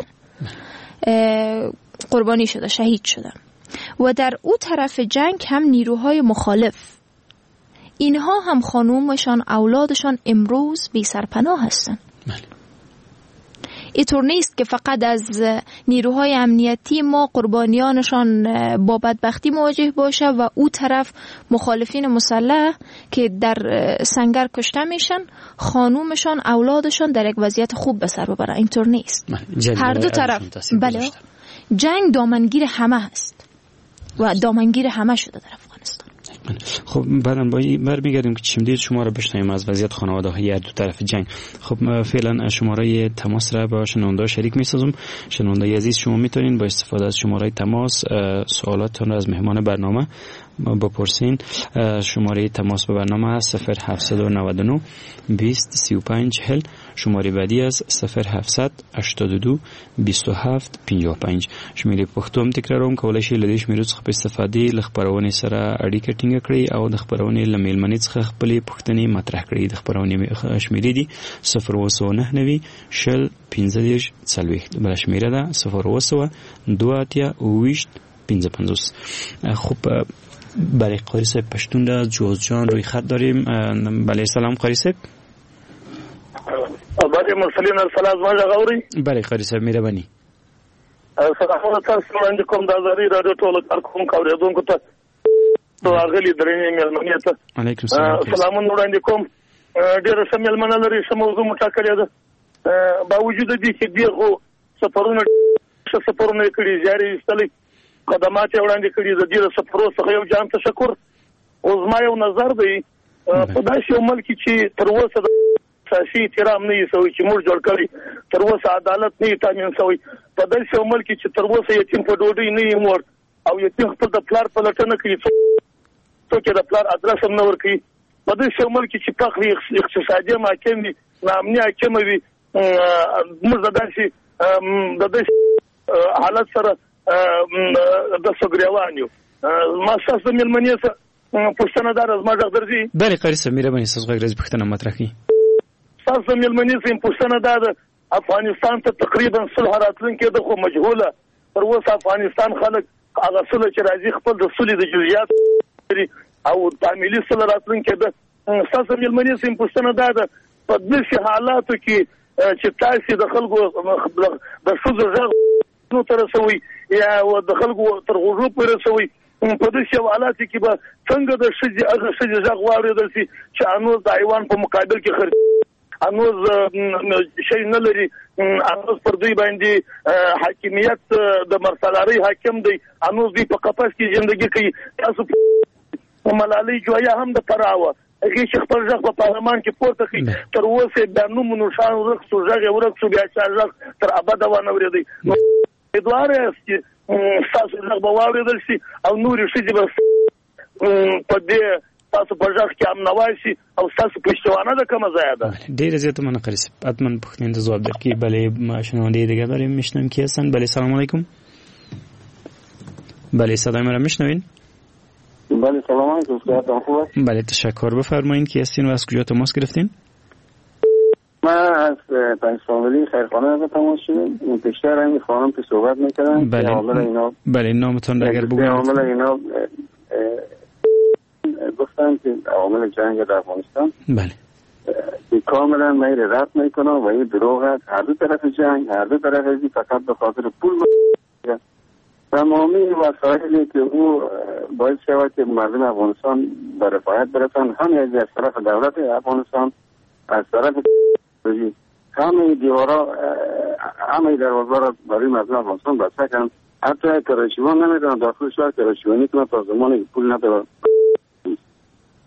قربانی شده، شهید شده و در او طرف جنگ هم نیروهای مخالف، اینها هم خانومشان اولادشان امروز بی سرپناه هستن. اینطور نیست که فقط از نیروهای امنیتی ما قربانیانشان با بدبختی مواجه باشه و او طرف مخالفین مسلح که در سنگر کشته میشن خانومشان اولادشان در یک وضعیت خوب به سر ببرن. اینطور نیست. هر دو طرف بله جنگ دامنگیر همه هست و دامنگیر همه شده در افغانستان. خب بعدم برمیگردیم که چیم شما را بشنویم از وضعیت خانواده‌های هر دو طرف جنگ. خب فعلا شماره تماس را با شنونده شریک می‌سازم. شنونده عزیز شما میتونین با استفاده از شماره تماس سوالاتتون را از مهمان برنامه بپرسین. شماره تماس به برنامه است 0799 20 35 40. شماره بعدی از 0782 27 55. شمیرې پښتو هم تکراروم، کولای شئ له دې شمیرو څخه په استفادې له خپرونې سره اړیکه ټینګه کړئ او د خپرونې له میلمنې څخه خپلې پوښتنې مطرح کړئ. د خپرونې شمیرې دي 029 شل 15 40. بله شمیره ده 0 2 55. خب بله قاری صاحب پشتون در جوزجان روی خط داریم. بله سلام قاری صاحب. بله مرسلین ارسل از ما غوری. بله قاری صاحب مهربانی. سلام تاسو وړاندې کوم د ازادي رادیو ټولو کارکونکو اوریدونکو ته راغلي درنې مېلمنې ته علیکم السلام. سلامونه وړاندې کوم. ډېر ښه مېلمنه لري، ښه موضوع مټاکلې ده. با وجود دې چې دغه سفرونه کړي جاري استلې خدمات وړاندې کړي د دې سفرو څخه یو جام تشکر. او زما یو نظر دی په داسې یو ملک چې تر اوسه سیاسي احترام نه یې سوی چې موږ جوړ کړی، تر اوسه عدالت نه یې تامین سوی، په داسې یو ملک چې تر اوسه یتیم په ډوډۍ نه یې موړ او یتیم خپل د پلار پلټنه کوي، څوک یې د پلار ادرس هم نه ورکوي، په داسې یو ملک چې فقر اقتصادي محکم وي، ناامني حاکمه وي، موږ د داسې حالت سره د سګریوان یو. ما ستاسو د مېلمنې څخه پوښتنه ده، زما غږ درځي؟ بله قاري صاحب مهرباني ستاسو غږ راځي، پوښتنه مطرح کړئ. ستاسو د مېلمنې څخه پوښتنه ده د افغانستان ته تقریبا صلح راتلونکې ده، خو مجهوله تر اوسه افغانستان خلک هغه صلح چې راځي خپل د صلح د جزئیات لري او تعمیلي صلح راتلونکې ده. ستاسو د مېلمنې څخه پوښتنه ده په داسې حالاتو کې چې تاسو د خلکو د ښځو غږ نو تر رسوي یا د خلکو تر غوږو پورې رسوي، په داسې حالاتو کې به څنګه د ښځې غږ واورېدل شي چې انوز د حیوان په مقابل کې انوز شی نه لري، انوز پر دوی باندې حاکمیت د مرسلارۍ حاکم دی، انوز دوی په قفس کې ژوندګي کوي. تاسو ملالۍ جویا هم د پراوه هغې چې خپل غږ په پارلمان کې پورته کړي، تر اوسه بیا نوم نوشان ورک شو، غږ یې ورک شو، بیا چا غږ تر ابده وانه اورېدی. نو امیدواره یاست چې ستاسو غږ به واورېدل شي او نورې ښځې به په دې تاسو په غږ کې امنوای شي او ستاسو پشتوانه ده کومه ځای ده. ډېره زیاته مننه قاري صاحب، حتما پوښتنې ته ځواب درکړي. بله شنونده دیگه داریم میشنویم کی هستن؟ بله سلام علیکم. بله صدای ما را میشنوین؟ بله سلام علیکم. صحتتون خوب است؟ بله تشکر. بفرمایید کی هستین و از کجا تماس گرفتین؟ من از پنجشنبه‌ای خیرخانه از تماس شدم. اون پیشتر همین خانم که صحبت میکردن بله بله نامتون اگر بگویید. عوامل اینا گفتن که عوامل جنگ در افغانستان بله کاملا من رد میکنم و این دروغ است. هر دو طرف جنگ، هر دو طرف ازی فقط به خاطر پول تمامی وسایلی که او باعث شود که مردم افغانستان به رفاهیت برسن، همه از طرف دولت افغانستان، از طرف همه دیوارا، همه دروازه را برای مردم افغانستان بسته کردن. حتی کرشیوان نمیدونن داخل شهر کرشیوانی کنن تا زمانی پول نداره و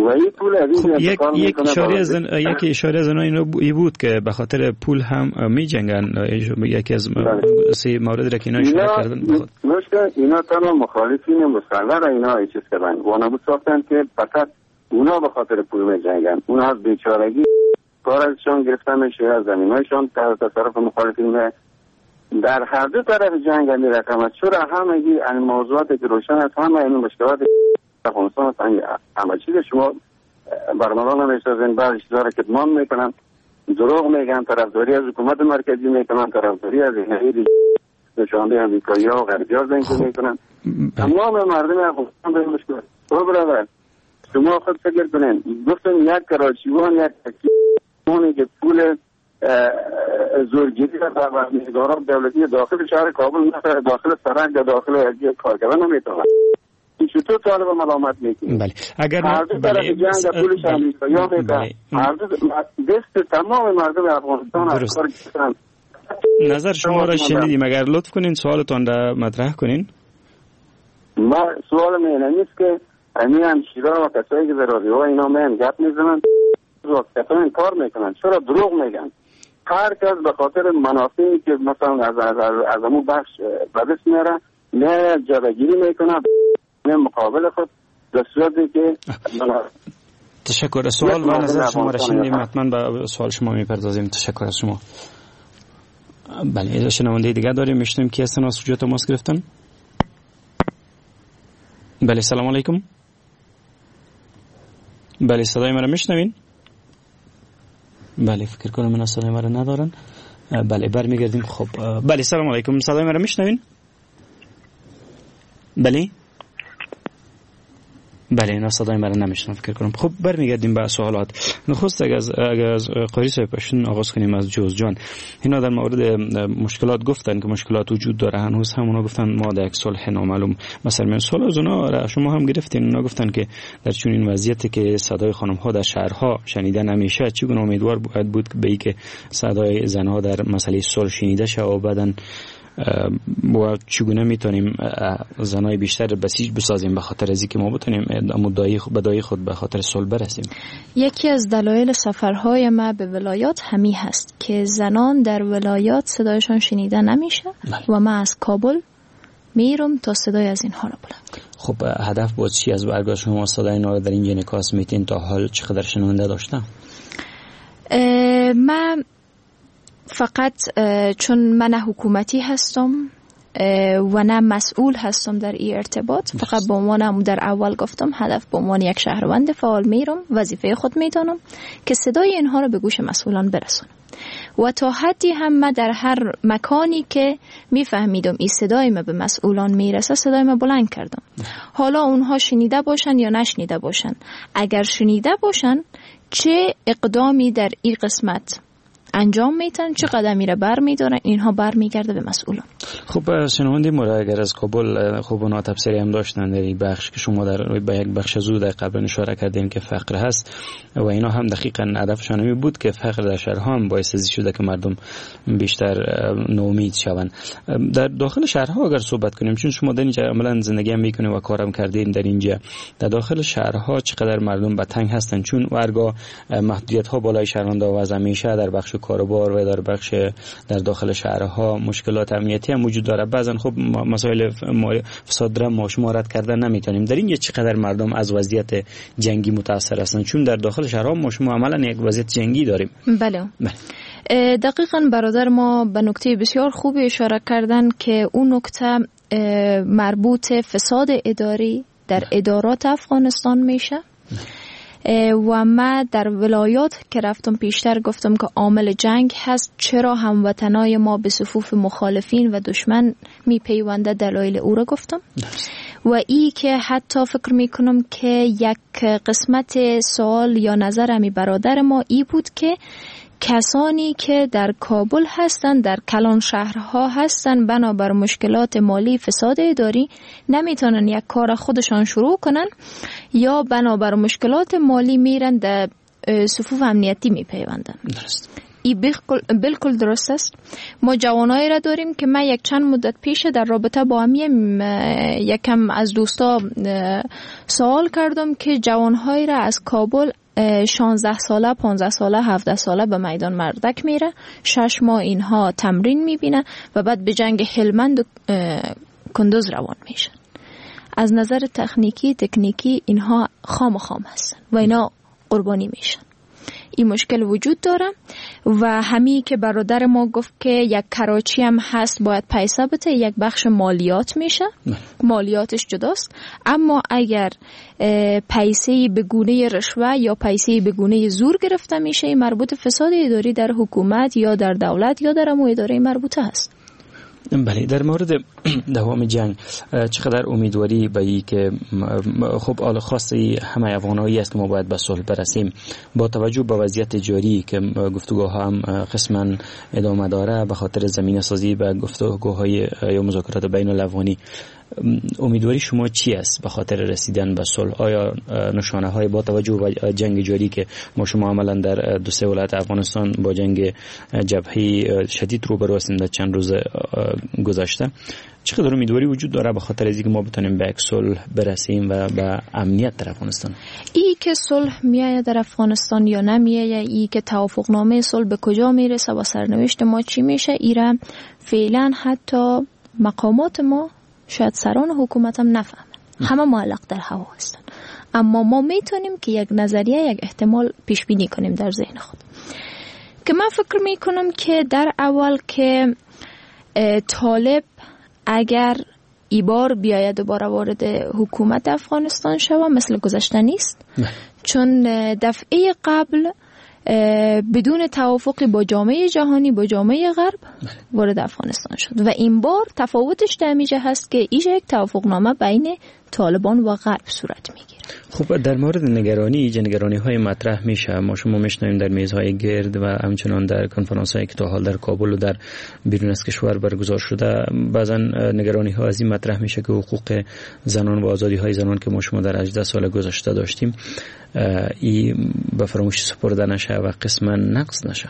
و این پول از این یک اشاره از اینا بود که به خاطر پول هم می جنگن. یکی از سه موردی را که اینا اشاره کردن اینا تنها مخالفین مسلح اینا چیز کردن و اونا ساختن که فقط اونا به خاطر پول می جنگن. اونا از بیچارگی کار ازشان گرفتن میشه، از زمینایشان تصرف مخالفین. در هر دو طرف جنگ می رقم چرا همگی این موضوعات که روشن است، همه این مشکلات افغانستان است. همه چیز شما برنامه نمیشتازین، بعض چیزا را کتمان میکنن، دروغ میگن، طرفداری از حکومت مرکزی میکنن، طرفداری از هیئت نشانده امریکایی ها و غربی ها زنگ میکنن. تمام مردم افغانستان به مشکل. تو برادر شما خود فکر کنین، گفتن یک کراچیوان، یک تکیوانی که پول زورگیری را در نگاران دولتی داخل شهر کابل مثل داخل سرک یا داخل کارگران نمیتونن. این چطور طالب ملامت میکنی؟ بله. اگر هر دو طرف جنگ پولش امریکا یا میتونن هر دو دست تمام مردم افغانستان از کار گرفتن. نظر شما را شنیدیم، اگر لطف کنین سوالتان را مطرح کنین. ما سوال من نیست که همین همشیرا و کسایی که در رادیو اینا من گپ میزنن واسطه این کار میکنن، چرا دروغ میگن؟ هر کس به خاطر منافعی که مثلا از امون بخش بدست میاره نه جلوگیری میکنه، نه مقابل خود، در صورتی که تشکر. سوال و نظر شما را شنیدیم، حتما به سوال شما میپردازیم. تشکر از شما. بله، شنونده دیگه داریم، میشنیم کی هستن از کجا تماس گرفتن؟ بله، سلام علیکم. بله، صدای مرا میشنوین؟ بله، فکر کنم من صدای مرا ندارن. بله، برمیگردیم. خب بله، سلام علیکم. صدای مرا میشنوین؟ بله بله، اینا صدای مرا نمیشنن فکر کنم. خب برمیگردیم به سوالات. نخست اگر از قاری صاحب پشتون آغاز کنیم، از جوز جان. اینا در مورد مشکلات گفتن که مشکلات وجود داره، هنوز هم اونا گفتن ما در یک صلح نامعلوم مثلا من صلح از اونا شما هم گرفتین. اونا گفتن که در چون این وضعیتی که صدای خانم ها در شهرها شنیده نمیشه، چگونه امیدوار بود به ای که صدای زنها در مسئله صلح شنیده شه و بعدن و چگونه میتونیم زنای بیشتر بسیج بسازیم به خاطر از اینکه ما بتونیم بدای خود به خاطر صلح برسیم. یکی از دلایل سفرهای ما به ولایات همی هست که زنان در ولایات صدایشان شنیده نمیشه و من از کابل میرم تا صدای از اینها را بلند کنم. خب هدف بود چی از برگاه شما صدای اینا را در این جنکاس میتین تا حال چقدر شنونده داشتم؟ من فقط چون من حکومتی هستم و نه مسئول هستم در این ارتباط، فقط به عنوان در اول گفتم هدف به عنوان یک شهروند فعال میرم، وظیفه خود میدانم که صدای اینها رو به گوش مسئولان برسونم و تا حدی هم من در هر مکانی که میفهمیدم این صدای ما به مسئولان میرسه صدای ما بلند کردم. حالا اونها شنیده باشن یا نشنیده باشن، اگر شنیده باشن چه اقدامی در این قسمت انجام میتن، چه قدمی را بر میدارن، اینها بر میگرده به مسئولان. خب شنوندی مرا اگر از کابل خب اونا تفسیری هم داشتن در این بخش که شما در به یک بخش زود در قبل اشاره کردین که فقر هست و اینا هم دقیقاً هدفشان این بود که فقر در شهرها هم باعث شده که مردم بیشتر ناامید شوند. در داخل شهرها اگر صحبت کنیم، چون شما در اینجا عملاً زندگی هم میکنید و کارم کردین در اینجا، در داخل شهرها چقدر مردم به تنگ هستن، چون ورگا محدودیت ها بالای شهرنده و از همیشه در بخش کاروبار و در بخش در داخل شهرها مشکلات امنیتی هم وجود داره. بعضن خب مسائل فساد را ما شما رد کردن نمیتونیم. در اینجا چقدر مردم از وضعیت جنگی متاثر هستن، چون در داخل شهرها ما شما عملا یک وضعیت جنگی داریم. بله. دقیقاً برادر ما به نکته بسیار خوبی اشاره کردن که اون نکته مربوط فساد اداری در ادارات افغانستان میشه. و ما در ولایات که رفتم پیشتر گفتم که عامل جنگ هست، چرا هموطنای ما به صفوف مخالفین و دشمن می پیونده، دلایل او را گفتم. و ای که حتی فکر می کنم که یک قسمت سوال یا نظر همی برادر ما ای بود که کسانی که در کابل هستن، در کلان شهرها هستن، بنابر مشکلات مالی فساد اداری نمیتونن یک کار خودشان شروع کنن یا بنابر مشکلات مالی میرن در صفوف امنیتی میپیوندن. این بالکل درست است. ما جوانایی را داریم که من یک چند مدت پیش در رابطه با همیم یکم از دوستا سوال کردم که جوانهایی را از کابل 16 ساله 15 ساله 17 ساله به میدان مردک میره، 6 ماه اینها تمرین میبینه و بعد به جنگ هلمند و کندوز روان میشن. از نظر تکنیکی اینها خام هستن و اینا قربانی میشن. این مشکل وجود داره و همین که برادر ما گفت که یک کراچی هم هست باید پیسه بده، یک بخش مالیات میشه، مالیاتش جداست. اما اگر پیسه به گونه رشوه یا پیسه به گونه زور گرفته میشه، مربوط فساد اداری در حکومت یا در دولت یا در امو اداره مربوطه هست. بله، در مورد دوام جنگ چقدر امیدواری به این که خب آل خاصی همه افغانایی است که ما باید به صلح برسیم، با توجه به وضعیت جاری که گفتگوها هم قسما ادامه داره به خاطر زمینه سازی و گفتگوهای یا مذاکرات بین الافغانی، امیدواری شما چی است به خاطر رسیدن به صلح؟ آیا نشانه های با توجه به جنگ جاری که ما شما عملا در 2 ولایت افغانستان با جنگ جبهی شدید روبرو هستیم در چند روز گذشته، چقدر امیدواری وجود داره به خاطر از اینکه ما بتونیم به یک صلح برسیم و به امنیت در افغانستان؟ ای که صلح میایه در افغانستان یا نمیایه، ای که توافقنامه صلح به کجا میرسه و سرنوشت ما چی میشه، ایره فعلا حتی مقامات ما شاید سران حکومت هم نفهمن، همه معلق در هوا هستن. اما ما میتونیم که یک نظریه، یک احتمال پیش بینی کنیم در ذهن خود، که من فکر میکنم که در اول که طالب اگر ای بار بیاید دوباره وارد حکومت افغانستان شود مثل گذشته نیست، چون دفعه قبل بدون توافق با جامعه جهانی، با جامعه غرب وارد افغانستان شد و این بار تفاوتش در میجه هست که ایجا یک توافقنامه بین طالبان و غرب صورت میگیره. خب در مورد نگرانی های مطرح میشه، ما شما میشنویم در میزهای گرد و همچنان در کنفرانس هایی که تا حال در کابل و در بیرون از کشور برگزار شده، بعضا نگرانی ها از این مطرح میشه که حقوق زنان و آزادی های زنان که ما شما در 18 سال گذشته داشتیم این به فراموشی سپرده نشه و قسما نقض نشه.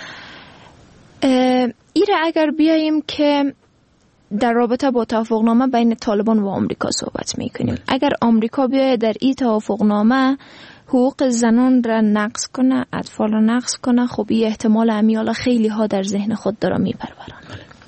ایره اگر بیاییم که در رابطه با توافقنامه بین طالبان و آمریکا صحبت میکنیم، اگر آمریکا بیاید در این توافقنامه حقوق زنان را نقض کنه، اطفال را نقض کنه، خب این احتمال امیالا خیلی ها در ذهن خود داره میپرورن.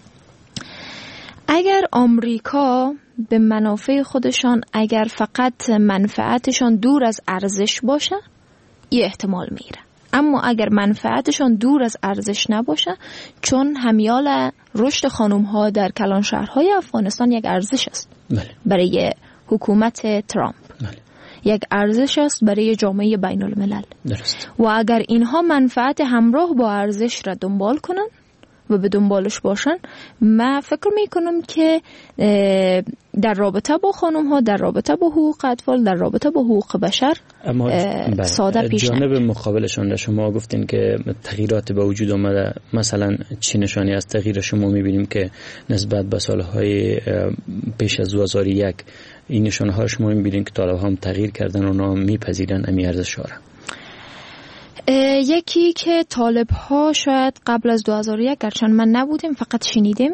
اگر آمریکا به منافع خودشان، اگر فقط منفعتشان دور از ارزش باشه، این احتمال میره. اما اگر منفعتشان دور از ارزش نباشه، چون همیال رشد خانم ها در کلان شهرهای افغانستان یک ارزش است برای حکومت ترامپ، یک ارزش است برای جامعه بین الملل. و اگر اینها منفعت همراه با ارزش را دنبال کنن و به دنبالش باشن، من فکر میکنم که در رابطه با خانم ها، در رابطه با حقوق اطفال، در رابطه با حقوق بشر ساده پیش نمیره. جانب مقابلشان شما گفتین که تغییرات به وجود آمده، مثلا چی نشانی از تغییر شما میبینیم که نسبت به سالهای پیش از 2001 این نشانه ها شما میبینیم که طالب هم تغییر کردن و اونا میپذیرن امی ارزش ها؟ یکی که طالب ها شاید قبل از 2001 گرچند من نبودیم فقط شنیدیم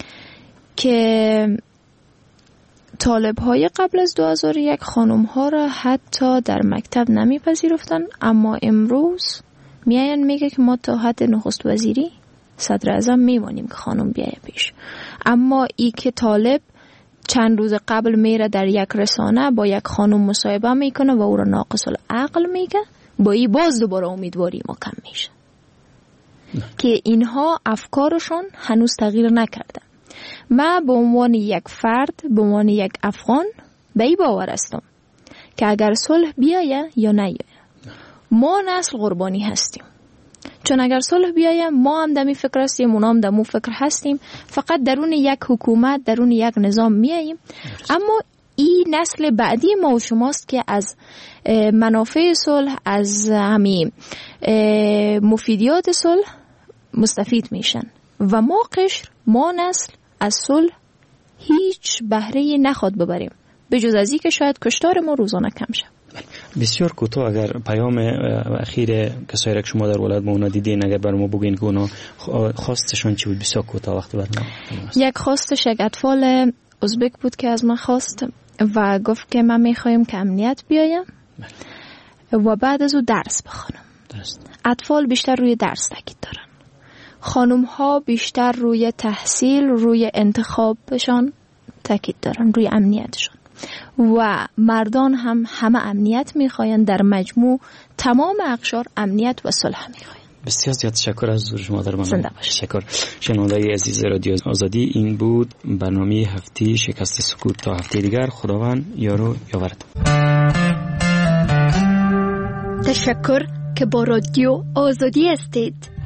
که طالب های قبل از 2001 خانم ها را حتی در مکتب نمیپذیرفتن، اما امروز میاین میگه که ما تا حد نخست وزیری صدر اعظم میمانیم که خانم بیایه پیش. اما ای که طالب چند روز قبل میره در یک رسانه با یک خانم مصاحبه میکنه و او را ناقص العقل میگه، با این باز دوباره امیدواری ما کم میشه که اینها افکارشون هنوز تغییر نکرده. من به عنوان یک فرد، به عنوان یک افغان به این باور هستم که اگر صلح بیایه یا نیایه، ما نسل قربانی هستیم. چون اگر صلح بیایه ما هم دمی فکر هستیم، اونا هم دمو فکر هستیم، فقط درون یک حکومت، درون یک نظام میاییم. اما این نسل بعدی ما و شماست که از منافع صلح، از همین مفیدیات صلح مستفید میشن و ما قشر، ما نسل از صلح هیچ بهره نخواد ببریم، به جز از این که شاید کشتار ما روزانه کم شه. بسیار کوتاه اگر پیام اخیر کسایی را که شما در ولایت ما دیدین اگر بر ما بگین که اونا خواستشون چی بود؟ بسیار کوتاه وقت برنامه. یک خواستش یک اطفال ازبک بود که از من خواست و گفت که من میخوایم که امنیت بیایم و بعد از او درس بخونم. اطفال بیشتر روی درس تاکید دارن، خانم ها بیشتر روی تحصیل، روی انتخابشان تاکید دارن، روی امنیتشان، و مردان هم همه امنیت میخواین. در مجموع تمام اقشار امنیت و صلح میخواین. بسیار زیاد تشکر از حضور شما در برنامه. تشکر. شنوندگان عزیز رادیو آزادی، این بود برنامه هفته شکست سکوت. تا هفته دیگر خداوند یارو یاورد. تشکر که با رادیو آزادی هستید.